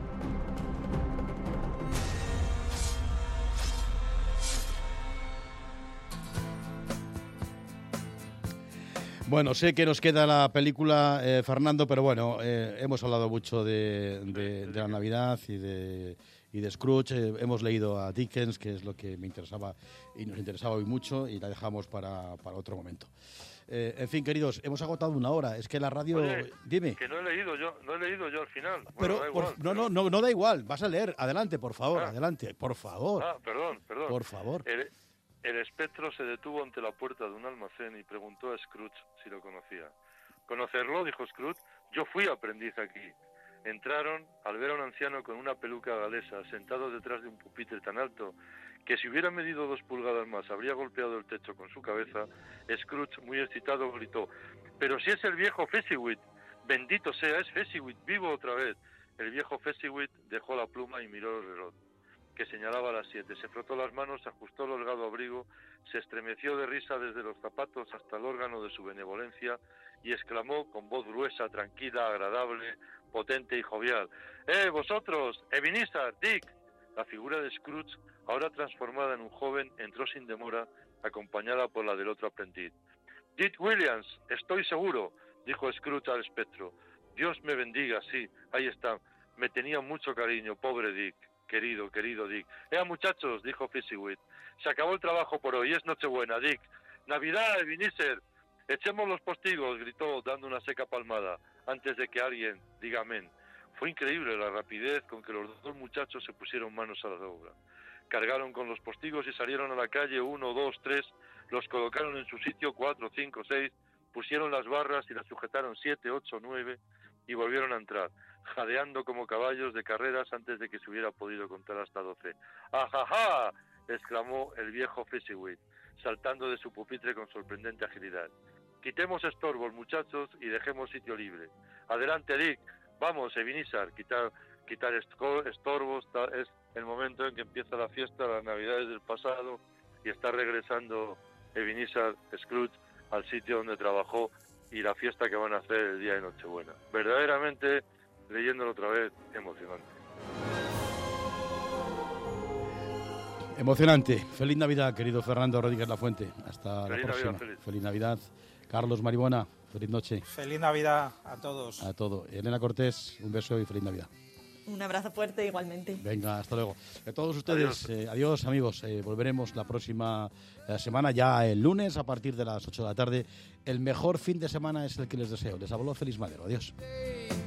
Bueno, sé que nos queda la película, eh, Fernando, pero bueno, eh, hemos hablado mucho de, de, de la Navidad y de, y de Scrooge. Eh, hemos leído a Dickens, que es lo que me interesaba y nos interesaba hoy mucho, y la dejamos para, para otro momento. Eh, en fin, queridos, hemos agotado una hora. Es que la radio... Oye, dime. Que no he leído yo, no he leído yo al final. Bueno, pero, da por, igual, no, pero... no, no, no da igual. Vas a leer. Adelante, por favor, ah. adelante, por favor. Ah, perdón, perdón. Por favor. El... El espectro se detuvo ante la puerta de un almacén y preguntó a Scrooge si lo conocía. ¿Conocerlo?, dijo Scrooge. Yo fui aprendiz aquí. Entraron al ver a un anciano con una peluca galesa sentado detrás de un pupitre tan alto que si hubiera medido dos pulgadas más habría golpeado el techo con su cabeza. Scrooge, muy excitado, gritó: «¡Pero si es el viejo Fezziwig! ¡Bendito sea, es Fezziwig, vivo otra vez!». El viejo Fezziwig dejó la pluma y miró el reloj, que señalaba a las siete. Se frotó las manos, ajustó el holgado abrigo, se estremeció de risa desde los zapatos hasta el órgano de su benevolencia y exclamó con voz gruesa, tranquila, agradable, potente y jovial: «¡Eh, vosotros! ¡Ebenezer! ¡Dick!». La figura de Scrooge, ahora transformada en un joven, entró sin demora, acompañada por la del otro aprendiz. «Dick Williams, estoy seguro», dijo Scrooge al espectro. «Dios me bendiga, sí, ahí está. Me tenía mucho cariño, pobre Dick. Querido, querido Dick. ¡Eh, muchachos!, dijo Fezziwig. Se acabó el trabajo por hoy, es Nochebuena, Dick. ¡Navidad, Ebenezer! ¡Echemos los postigos!, gritó, dando una seca palmada, antes de que alguien diga amén. Fue increíble la rapidez con que los dos muchachos se pusieron manos a la obra. Cargaron con los postigos y salieron a la calle, uno, dos, tres, los colocaron en su sitio, cuatro, cinco, seis, pusieron las barras y las sujetaron siete, ocho, nueve, y volvieron a entrar, jadeando como caballos de carreras antes de que se hubiera podido contar hasta doce. ¡Ajaja!, exclamó el viejo Fezziwig, saltando de su pupitre con sorprendente agilidad. Quitemos estorbos, muchachos, y dejemos sitio libre. Adelante, Dick. Vamos, Ebenezer, quitar, quitar estorbos. Es el momento en que empieza la fiesta, las navidades del pasado, y está regresando Ebenezer Scrooge al sitio donde trabajó y la fiesta que van a hacer el día de Nochebuena. Verdaderamente, leyéndolo otra vez, emocionante. Emocionante. Feliz Navidad, querido Fernando Rodríguez Lafuente. Hasta Feliz la próxima. Navidad, feliz. Feliz Navidad. Carlos Maribona, feliz noche. Feliz Navidad a todos. A todo. Elena Cortés, un beso y feliz Navidad. Un abrazo fuerte igualmente. Venga, hasta luego. A todos ustedes, adiós, eh, adiós amigos. Eh, volveremos la próxima eh, semana, ya el lunes, a partir de las ocho de la tarde. El mejor fin de semana es el que les deseo. Les habló Félix Madero. Adiós.